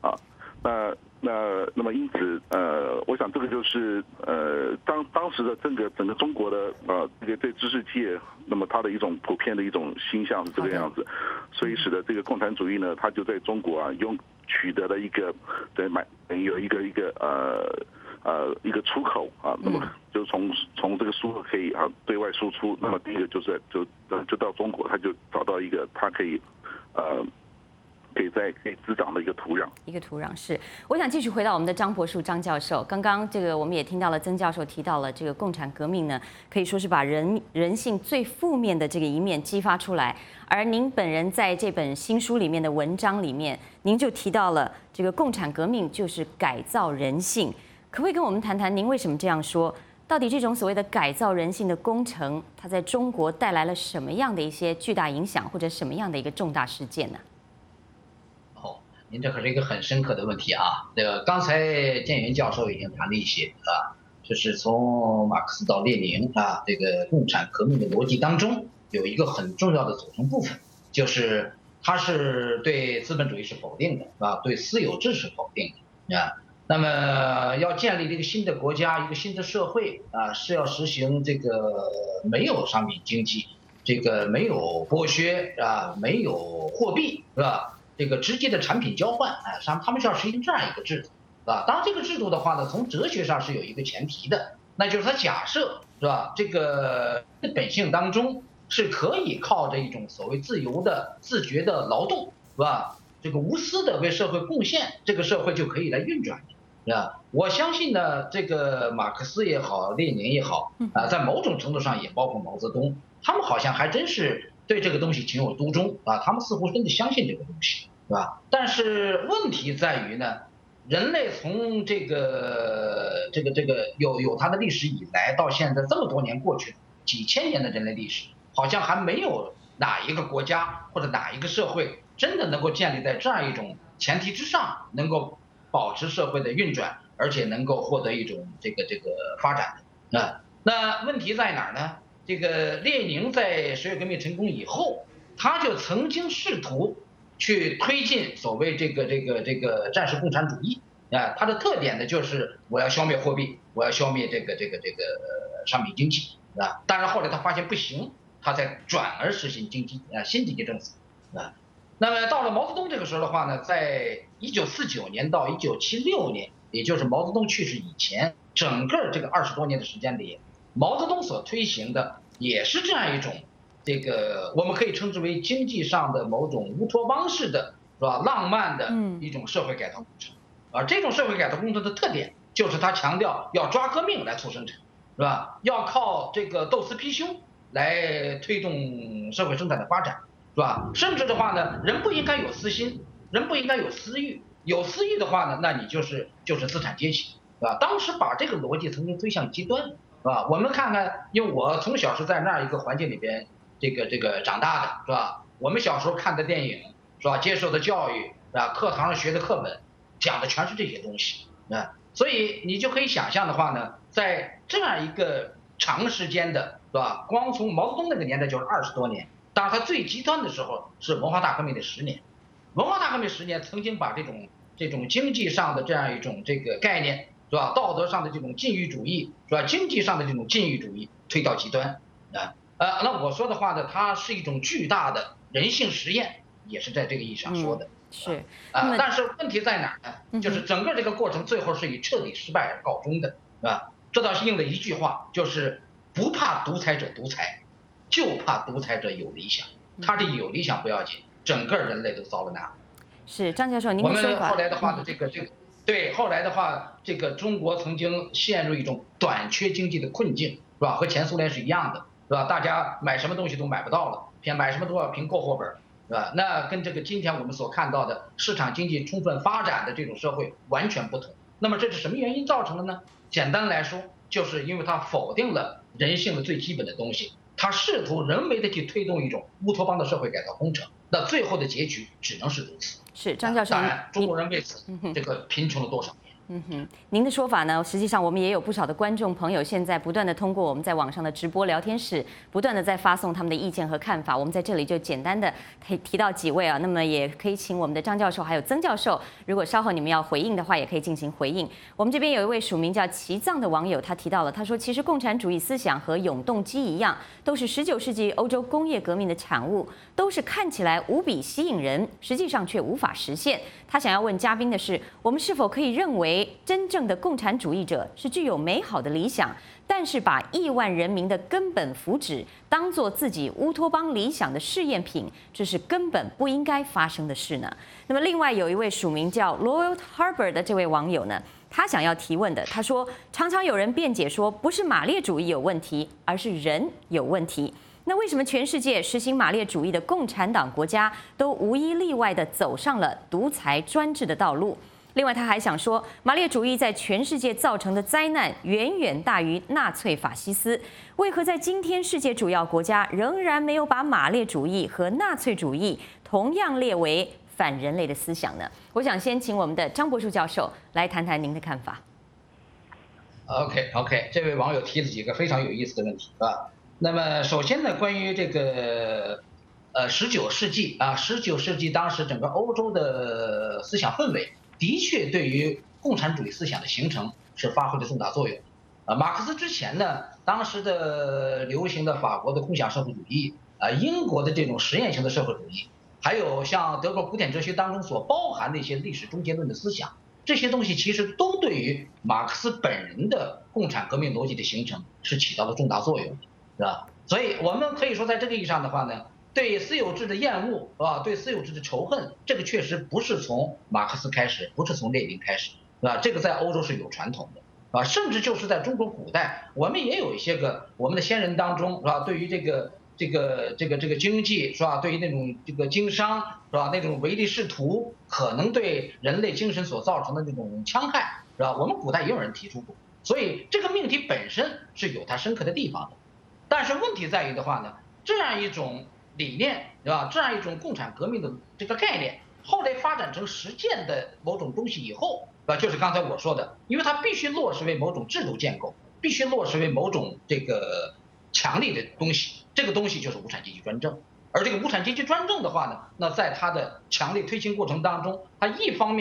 那么因此我想这个就是当时的整个中国的这个对知识界那么它的一种普遍的一种倾向是这个样子，所以使得这个共产主义呢，它就在中国取得了一个有一个出口那么就从这个苏俄可以对外输出。那么第一个就到中国，他就找到一个他可以滋长的一个土壤。 是，我想继续回到我们的张柏树张教授。刚刚这个我们也听到了曾教授提到了这个共产革命呢，可以说是把人性最负面的这个一面激发出来。而您本人在这本新书里面的文章里面，您就提到了这个共产革命就是改造人性。可不可以跟我们谈谈您为什么这样说？到底这种所谓的改造人性的工程，它在中国带来了什么样的一些巨大影响，或者什么样的一个重大事件呢？ 您这可是一个很深刻的问题刚才建元教授已经谈了一些就是从马克思到列宁这个共产革命的逻辑当中有一个很重要的组成部分，就是它是对资本主义是否定的对私有制是否定的那么要建立一个新的国家，一个新的社会是要实行这个没有商品经济，这个没有剥削没有货币是吧？这个直接的产品交换他们是要实行这样一个制度当然这个制度的话呢，从哲学上是有一个前提的，那就是它假设是吧，这个本性当中是可以靠着一种所谓自由的自觉的劳动是吧，这个无私的为社会贡献，这个社会就可以来运转是吧？我相信呢，这个马克思也好，列宁也好在某种程度上也包括毛泽东，他们好像还真是对这个东西情有独钟他们似乎真的相信这个东西是吧？但是问题在于呢，人类从这个有它的历史以来到现在这么多年过去，几千年的人类历史，好像还没有哪一个国家或者哪一个社会真的能够建立在这样一种前提之上，能够保持社会的运转，而且能够获得一种这个发展的那问题在哪儿呢？这个列宁在十月革命成功以后，他就曾经试图去推进所谓这个战时共产主义它的特点呢就是我要消灭货币，我要消灭这个商品经济啊。当然后来他发现不行，他才转而实行新经济政策啊。那么到了毛泽东这个时候的话呢，在1949年到1976年，也就是毛泽东去世以前，整个这个20多年的时间里，毛泽东所推行的也是这样一种这个我们可以称之为经济上的某种乌托邦式的，是吧？浪漫的一种社会改造工程啊。这种社会改造工程的特点就是他强调要抓革命来促生产，是吧？要靠这个斗私批修来推动社会生产的发展，是吧？甚至的话呢，人不应该有私心，人不应该有私欲，有私欲的话呢，那你就是资产阶级，是吧？当时把这个逻辑曾经推向极端，是吧？我们看看，因为我从小是在那样一个环境里边这个长大的，是吧？我们小时候看的电影，是吧？接受的教育，是吧？课堂上学的课本讲的全是这些东西啊。所以你就可以想象的话呢，在这样一个长时间的，是吧？光从毛泽东那个年代就是20多年，当然他最极端的时候是文化大革命的10年。文化大革命10年曾经把这种经济上的这样一种这个概念，是吧？道德上的这种禁欲主义，是吧？经济上的这种禁欲主义推到极端啊。那我说的话呢，它是一种巨大的人性实验，也是在这个意义上说的。 是但是问题在哪儿呢？就是整个这个过程最后是以彻底失败而告终的，啊，这倒是应了一句话，就是不怕独裁者独裁，就怕独裁者有理想。他这有理想不要紧，整个人类都糟了哪？ 是张教授，您的说法。 我们后来的话呢，对，后来的话，这个中国曾经陷入一种短缺经济的困境，是吧？和前苏联是一样的，是吧？大家买什么东西都买不到了，偏买什么都要凭购货本。是吧？那跟这个今天我们所看到的市场经济充分发展的这种社会完全不同。那么这是什么原因造成的呢？简单来说，就是因为它否定了人性的最基本的东西，它试图人为的去推动一种乌托邦的社会改造工程，那最后的结局只能是如此。 是张教授， 当然中国人为此这个贫穷了多少年？ 您的说法呢？实际上我们也有不少的观众朋友，现在不断的通过我们在网上的直播聊天室，不断的在发送他们的意见和看法。我们在这里就简单的提到几位啊，那么也可以请我们的张教授还有曾教授，如果稍后你们要回应的话，也可以进行回应。我们这边有一位署名叫齐藏的网友，他提到了，他说其实共产主义思想和永动机一样，都是19世纪欧洲工业革命的产物，都是看起来无比吸引人，实际上却无法实现。他想要问嘉宾的是，我们是否可以认为真正的共产主义者是具有美好的理想，但是把亿万人民的根本福祉当作自己乌托邦理想的试验品，这是根本不应该发生的事呢？那么另外有一位署名叫 Loyal Harbor 的这位网友呢，他想要提问的，他说常常有人辩解说，不是马列主义有问题，而是人有问题。那为什么全世界实行马列主义的共产党国家都无一例外地走上了独裁专制的道路？另外，他还想说，马列主义在全世界造成的灾难远远大于纳粹法西斯。为何在今天世界主要国家仍然没有把马列主义和纳粹主义同样列为反人类的思想呢？我想先请我们的张博树教授来谈谈您的看法。 OK， 这位网友提了几个非常有意思的问题啊。那么首先呢，关于这个19世纪当时整个欧洲的思想氛围，的确对于共产主义思想的形成是发挥了重大作用。马克思之前呢，当时的流行的法国的空想社会主义，英国的这种实验型的社会主义，还有像德国古典哲学当中所包含的一些历史终结论的思想，这些东西其实都对于马克思本人的共产革命逻辑的形成是起到了重大作用的。是吧？所以我们可以说，在这个意义上的话呢，对私有制的厌恶，是吧？对私有制的仇恨，这个确实不是从马克思开始，不是从列宁开始，是吧？这个在欧洲是有传统的，啊，甚至就是在中国古代，我们也有一些个我们的先人当中，是吧？对于这个经济，是吧？对于那种这个经商，是吧？那种唯利是图，可能对人类精神所造成的那种戕害，是吧？我们古代也有人提出过，所以这个命题本身是有它深刻的地方的。但是问题在于的话呢，这样一种理念，对吧？这样一种共产革命的这个概念，后来发展成实践的某种东西以后，就是刚才我说的，因为它必须落实为某种制度建构，必须落实为某种这个强力的东西，这个东西就是无产阶级专政。而这个无产阶级专政的话呢，那在它的强力推行过程当中，它一方面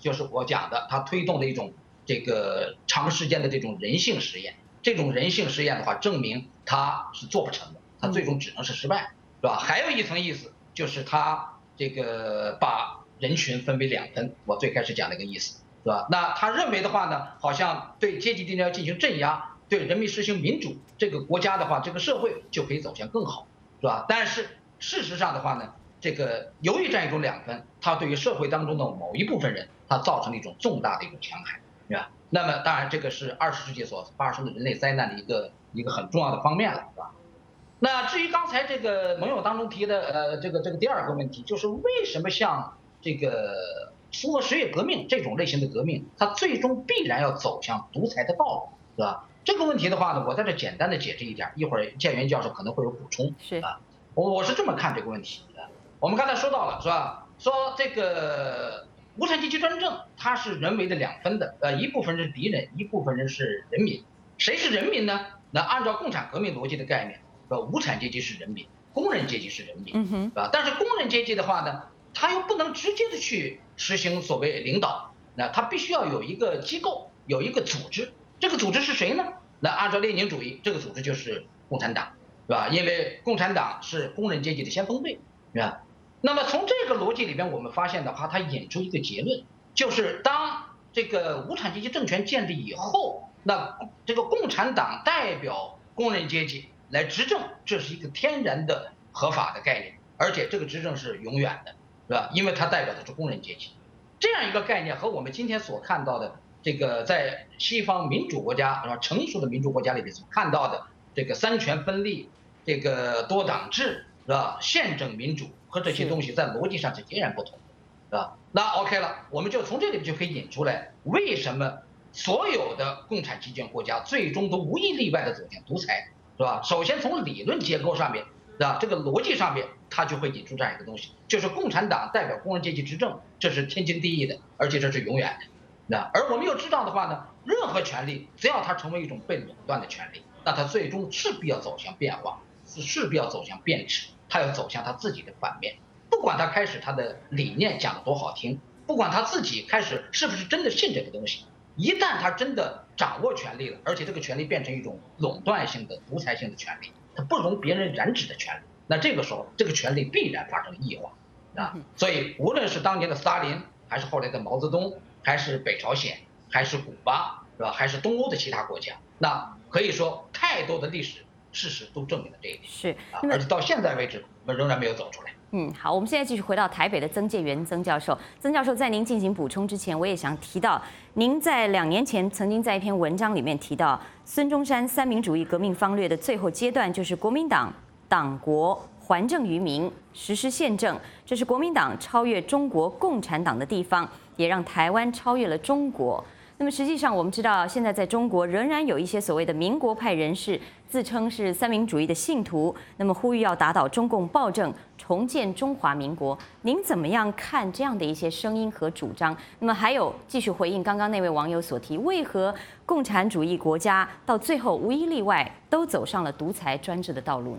就是我讲的，他推动的一种这个长时间的这种人性实验。这种人性实验的话，证明他是做不成的，他最终只能是失败，是吧？还有一层意思就是他这个把人群分为2分，我最开始讲那个意思，是吧？那他认为的话呢，好像对阶级敌人要进行镇压，对人民实行民主，这个国家的话，这个社会就可以走向更好，是吧？但是事实上的话呢，这个由于这样一种2分，它对于社会当中的某一部分人，它造成了一种重大的一种戕害，是吧？那么当然这个是20世纪所发生的人类灾难的一个很重要的方面了，是吧？那至于刚才这个盟友当中提的这个第2个问题，就是为什么像这个苏俄十月革命这种类型的革命，它最终必然要走向独裁的道路，是吧？这个问题的话呢，我在这简单的解释一点，一会儿建元教授可能会有补充， 是啊，我是这么看这个问题的。我们刚才说到了，是吧？说这个无产阶级专政，它是人为的2分的，一部分是敌人，一部分人是人民。谁是人民呢？那按照共产革命逻辑的概念，无产阶级是人民，工人阶级是人民，是吧？但是工人阶级的话呢，他又不能直接的去实行所谓领导，那他必须要有一个机构，有一个组织。这个组织是谁呢？那按照列宁主义，这个组织就是共产党，是吧？因为共产党是工人阶级的先锋队，是吧？那么从这个逻辑里边，我们发现的话，它引出一个结论，就是当这个无产阶级政权建立以后，那这个共产党代表工人阶级来执政，这是一个天然的合法的概念，而且这个执政是永远的，是吧？因为它代表的是工人阶级。这样一个概念和我们今天所看到的这个在西方民主国家，是吧？成熟的民主国家里面所看到的这个3权分立、这个多党制，是吧？宪政民主和这些东西在逻辑上是截然不同的，是吧？那 OK 了，我们就从这里就可以引出来，为什么所有的共产集权国家最终都无一例外的走向独裁，是吧？首先从理论结构上面，是吧？这个逻辑上面，它就会引出这样一个东西，就是共产党代表工人阶级执政，这是天经地义的，而且这是永远的。那而我们又知道的话呢，任何权利只要它成为一种被垄断的权利，那它最终势必要走向变化，势必要走向变质，它要走向它自己的反面。不管他开始他的理念讲得多好听，不管他自己开始是不是真的信这个东西，一旦他真的掌握权力了，而且这个权力变成一种垄断性的独裁性的权利，它不容别人染指的权利，那这个时候这个权利必然发生异化啊。所以无论是当年的斯大林，还是后来的毛泽东，还是北朝鲜，还是古巴，是吧？还是东欧的其他国家，那可以说太多的历史事实都证明了这一点。 是， 而且到现在为止，我们仍然没有走出来。 好，我们现在继续回到台北的曾介元曾教授。曾教授，在您进行补充之前，我也想提到，您在2年前曾经在一篇文章里面提到，孙中山三民主义革命方略的最后阶段就是国民党党国还政于民，实施宪政，这是国民党超越中国共产党的地方，也让台湾超越了中国。那么实际上，我们知道现在在中国仍然有一些所谓的民国派人士自称是三民主义的信徒，那么呼吁要打倒中共暴政，重建中华民国。您怎么样看这样的一些声音和主张？那么还有继续回应刚刚那位网友所提，为何共产主义国家到最后无一例外都走上了独裁专制的道路呢？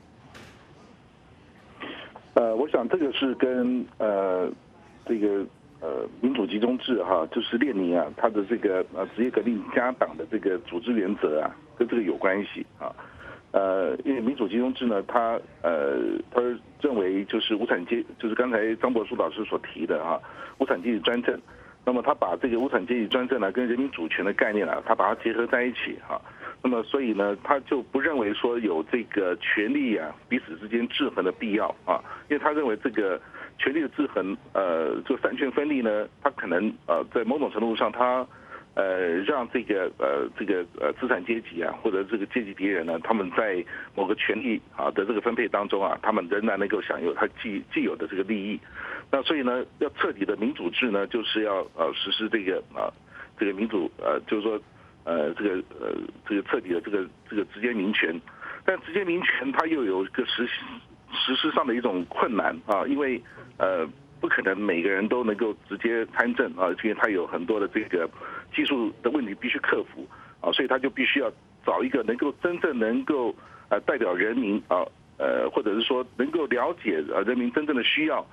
我想这个是跟这个民主集中制哈，就是列宁啊他的这个职业革命家党的这个组织原则啊，跟这个有关系啊。因为民主集中制呢，他认为就是无产阶，就是刚才张博书老师所提的哈，无产阶级专政。那么他把这个无产阶级专政呢，跟人民主权的概念啊，他把它结合在一起哈。那么所以呢，他就不认为说有这个权力啊彼此之间制衡的必要啊，因为他认为这个权力的制衡，这个三权分立呢，它可能在某种程度上，它让这个资产阶级啊，或者这个阶级敌人呢，他们在某个权力啊的这个分配当中啊，他们仍然能够享有他既有的这个利益。那所以呢，要彻底的民主制呢，就是要实施这个民主就是说这个彻底的这个直接民权。但直接民权它又有一个实施上的一种困难啊，因为不可能每个人都能够直接参政啊，因为他有很多的这个技术的问题必须克服啊，所以他就必须要找一个真正能够代表人民啊，或者是说能够了解人民真正的需要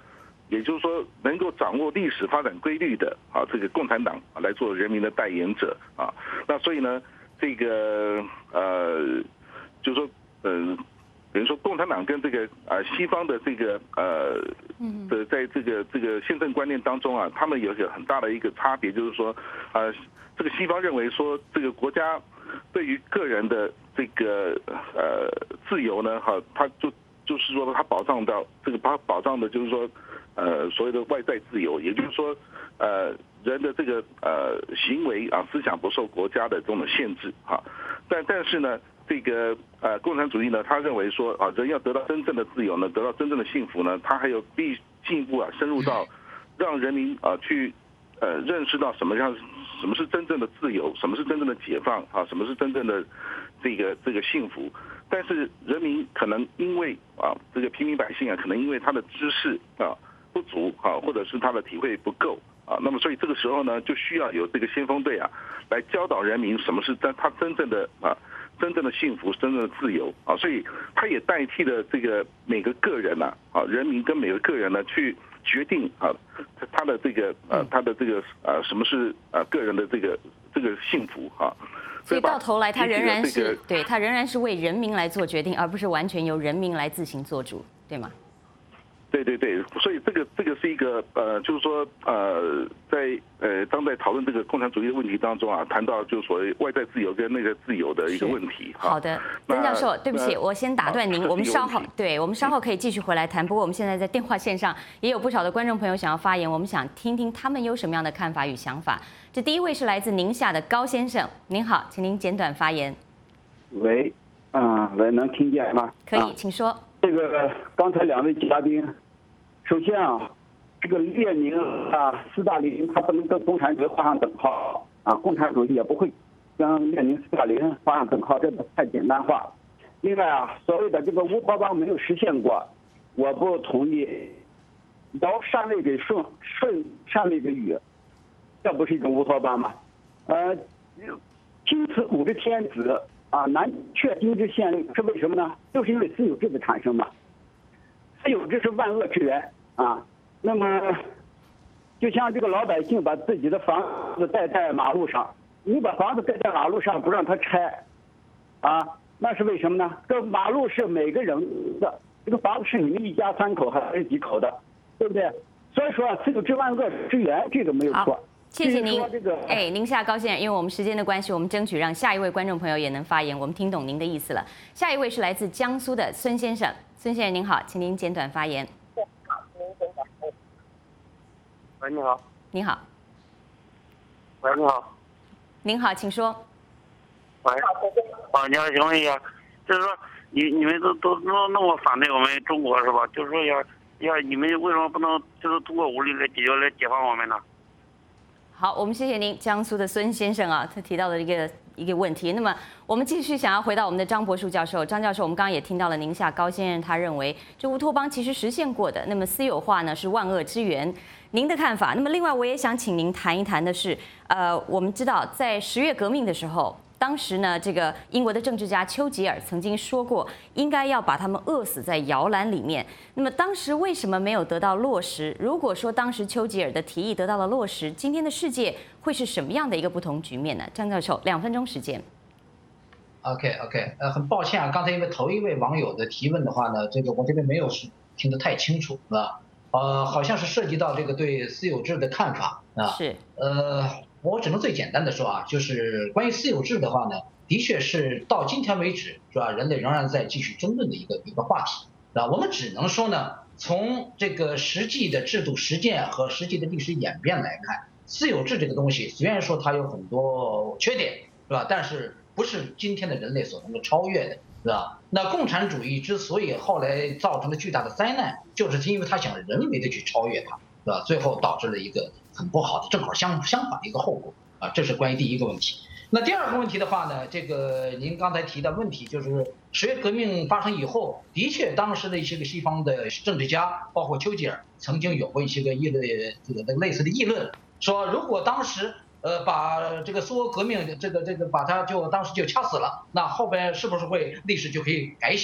也就是说能够掌握历史发展规律的这个共产党来做人民的代言者那所以呢，这个就是说等于说共产党跟这个西方的这个在这个宪政观念当中他们有一个很大的一个差别，就是说这个西方认为说这个国家对于个人的这个自由呢它就是说它保障到这个保障的就是说所谓的外在自由，也就是说人的这个行为思想不受国家的这种限制但是呢这个共产主义呢，他认为说人要得到真正的自由呢，得到真正的幸福呢，他还有必进一步深入到让人民去认识到什么是真正的自由，什么是真正的解放什么是真正的这个幸福。但是人民可能因为这个平民百姓可能因为他的知识不足或者是他的体会不够那么所以这个时候呢，就需要有这个先锋队来教导人民什么是他真正的幸福，真正的自由所以他也代替了这个每个个人人民跟每个个人呢去决定他的这个什么是个人的这个幸福所以到头来他仍然是对他仍然是为人民来做决定，而不是完全由人民来自行做主，对吗？ 对，所以这个是一个就是说当在讨论这个共产主义的问题当中谈到就所谓外在自由跟内在自由的一个问题。 好的，曾教授，对不起，我先打断您，我们稍后可以继续回来谈。不过我们现在在电话线上也有不少的观众朋友想要发言，我们想听听他们有什么样的看法与想法。这第一位是来自宁夏的高先生，您好，请您简短发言。 喂，能听见吗？ 可以，请说。 这个刚才两位嘉宾，首先这个列宁斯大林他不能跟共产主义画上等号共产主义也不会跟列宁斯大林画上等号，这个太简单化。另外所谓的这个乌托邦没有实现过，我不同意。尧禅位给舜禅位给禹，这不是一种乌托邦吗？今此古之天子难却今之县令，是为什么呢？就是因为私有制的产生嘛。私有制是万恶之源那么就像这个老百姓把自己的房子盖在马路上，你把房子盖在马路上不让他拆那是为什么呢？这马路是每个人的，这个房子是你们一家3口还是几口的，对不对？所以说私有制万恶之源，这个没有错。 谢谢您。宁夏高先生，因为我们时间的关系，我们争取让下一位观众朋友也能发言，我们听懂您的意思了。下一位是来自江苏的孙先生，孙先生您好，请您简短发言。 喂，你好。 你好。 喂，你好。 您好，请说。 喂，你好，请问一下，就是说你们都那么反对我们中国是吧？就是说要你们为什么不能就是通过武力来解放我们呢？ 好，我们谢谢您，江苏的孙先生他提到的一个问题。那么我们继续想要回到我们的张柏树教授。张教授，我们刚刚也听到了宁夏高先生他认为这乌托邦其实实现过的，那么私有化呢是万恶之源，您的看法？那么另外我也想请您谈一谈的是，我们知道在10月革命的时候。当时呢，这个英国的政治家丘吉尔曾经说过，应该要把他们饿死在摇篮里面。那么当时为什么没有得到落实？如果说当时丘吉尔的提议得到了落实，今天的世界会是什么样的一个不同局面呢？张教授，2分钟时间。 OK， 很抱歉刚才因为头一位网友的提问的话呢，这个我这边没有听得太清楚，是吧？好像是涉及到这个对私有制的看法是。 我只能最简单的说就是关于私有制的话呢，的确是到今天为止，是吧？人类仍然在继续争论的一个话题，是吧？我们只能说呢，从这个实际的制度实践和实际的历史演变来看，私有制这个东西虽然说它有很多缺点，是吧？但是不是今天的人类所能够超越的，是吧？那共产主义之所以后来造成了巨大的灾难，就是因为他想人为的去超越它，是吧？最后导致了一个很不好的，正好相反的一个后果这是关于第一个问题。那第二个问题的话呢，这个您刚才提的问题就是10月革命发生以后，的确当时的一些个西方的政治家，包括丘吉尔，曾经有过一些个类似的议论，说如果当时把这个苏俄革命这个把他当时就掐死了，那后边是不是会历史就可以改写？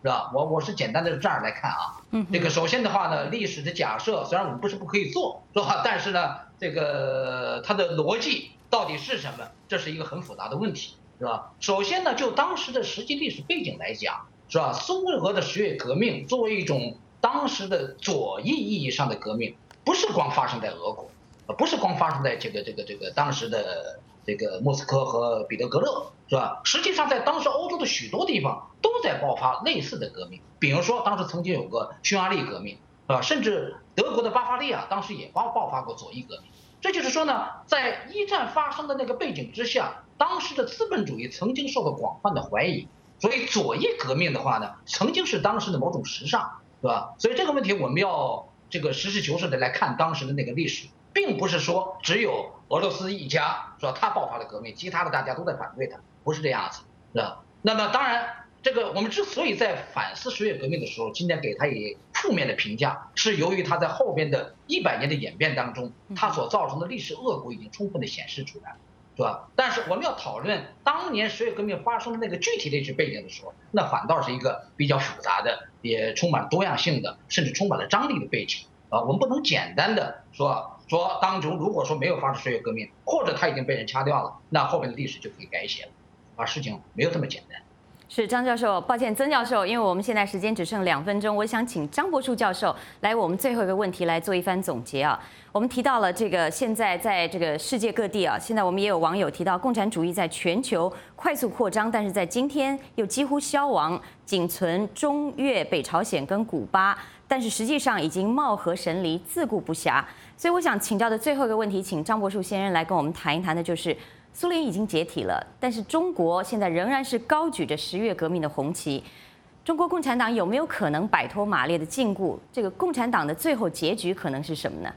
是吧？我是简单的这样来看啊，这个首先的话呢，历史的假设虽然我们不是不可以做，是吧？但是呢，这个它的逻辑到底是什么，这是一个很复杂的问题，是吧？首先呢，就当时的实际历史背景来讲，是吧？苏俄的十月革命作为一种当时的左翼意义上的革命，不是光发生在俄国，不是光发生在这个当时的这个莫斯科和彼得格勒，是吧？实际上在当时欧洲的许多地方都在爆发类似的革命，比如说当时曾经有个匈牙利革命，是吧？甚至德国的巴伐利亚当时也爆发过左翼革命。这就是说呢，在一战发生的那个背景之下，当时的资本主义曾经受到广泛的怀疑，所以左翼革命的话呢，曾经是当时的某种时尚，是吧？所以这个问题我们要这个实事求是的来看当时的那个历史，并不是说只有俄罗斯一家说他爆发了革命，其他的大家都在反对他，不是这样子，是吧？那么当然，这个我们之所以在反思十月革命的时候，今天给他以负面的评价，是由于他在后边的100年的演变当中，他所造成的历史恶果已经充分的显示出来，是吧？但是我们要讨论当年十月革命发生的那个具体历史背景的时候，那反倒是一个比较复杂的，也充满多样性的，甚至充满了张力的背景啊。我们不能简单的说当中如果说没有发生十月革命，或者他已经被人掐掉了，那后面的历史就可以改写了，啊，事情没有这么简单。 是张教授，抱歉，曾教授，因为我们现在时间只剩2分钟，我想请张伯树教授来我们最后一个问题来做一番总结啊。我们提到了这个现在在这个世界各地啊，现在我们也有网友提到共产主义在全球快速扩张，但是在今天又几乎消亡，仅存中越、北朝鲜跟古巴，但是实际上已经貌合神离，自顾不暇。所以我想请教的最后一个问题，请张伯树先生来跟我们谈一谈的就是。苏联已经解体了，但是中国现在仍然是高举着十月革命的红旗。中国共产党有没有可能摆脱马列的禁锢？这个共产党的最后结局可能是什么呢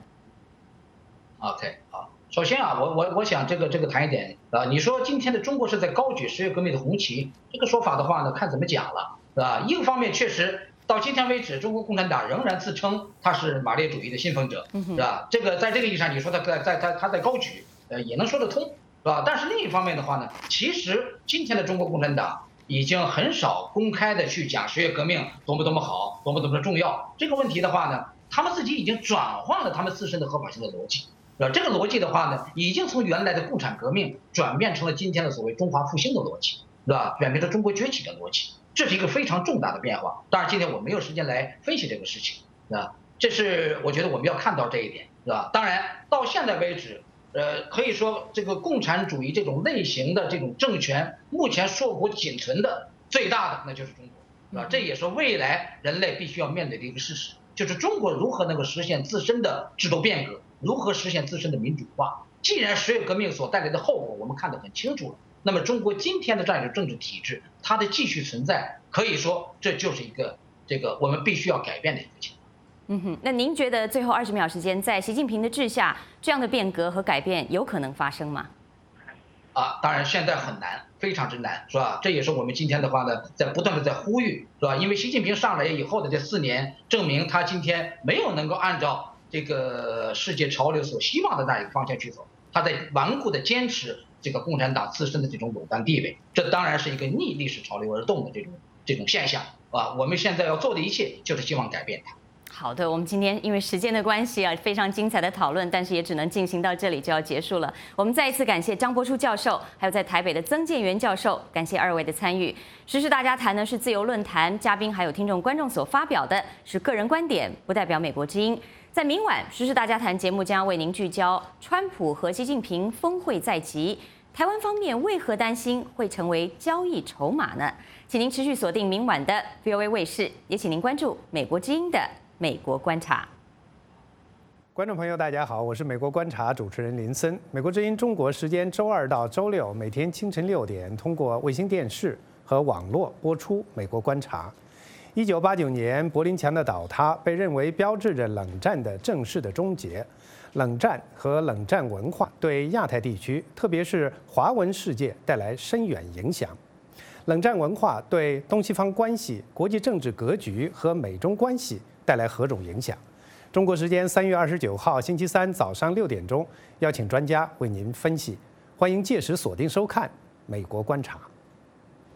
？OK， 好，首先啊，我想这个谈一点啊，你说今天的中国是在高举十月革命的红旗，这个说法的话呢，看怎么讲了，是吧？一个方面确实到今天为止，中国共产党仍然自称他是马列主义的信奉者，是吧？这个在这个意义上，你说他在高举，也能说得通。是吧？但是另一方面的话呢，其实今天的中国共产党已经很少公开的去讲十月革命多么好，多么重要。这个问题的话呢，他们自己已经转换了他们自身的合法性的逻辑，是吧？这个逻辑的话呢，已经从原来的共产革命转变成了今天的所谓中华复兴的逻辑，是吧？转变成中国崛起的逻辑，这是一个非常重大的变化。当然，今天我没有时间来分析这个事情，是吧？这是我觉得我们要看到这一点，是吧？当然，到现在为止。可以说这个共产主义这种类型的这种政权，目前硕果仅存的最大的那就是中国，是吧？这也是未来人类必须要面对的一个事实，就是中国如何能够实现自身的制度变革，如何实现自身的民主化。既然十月革命所带来的后果我们看得很清楚了，那么中国今天的这样一种政治体制，它的继续存在，可以说这就是一个我们必须要改变的一个情况。 那您觉得最后20秒时间，在习近平的治下，这样的变革和改变有可能发生吗？ 当然现在很难，非常之难，是吧？这也是我们今天的话呢，在不断的在呼吁，是吧？因为习近平上来以后的这4年，证明他今天没有能够按照这个世界潮流所希望的那一个方向去走，他在顽固的坚持这个共产党自身的这种垄断地位，这当然是一个逆历史潮流而动的这种现象啊！我们现在要做的一切，就是希望改变它。 好的，我们今天因为时间的关系啊，非常精彩的讨论，但是也只能进行到这里就要结束了。我们再一次感谢张伯树教授，还有在台北的曾建元教授，感谢2位的参与。时事大家谈呢是自由论坛，嘉宾还有听众观众所发表的是个人观点，不代表美国之音。在明晚时事大家谈节目将为您聚焦川普和习近平峰会在即，台湾方面为何担心会成为交易筹码呢？请您持续锁定明晚的 VOA 卫视，也请您关注美国之音的美国观察。 观众朋友，大家好，我是美国观察主持人林森。美国之音中国时间周2到周6每天清晨6点，通过卫星电视和网络播出美国观察。1989年柏林墙的倒塌被认为标志着冷战的正式的终结。冷战和冷战文化对亚太地区，特别是华文世界带来深远影响。冷战文化对东西方关系、国际政治格局和美中关系带来何种影响？中国时间3月29号星期三早上6点钟，邀请专家为您分析。欢迎届时锁定收看《美国观察》。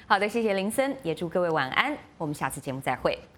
好的，谢谢林森，也祝各位晚安，我们下次节目再会。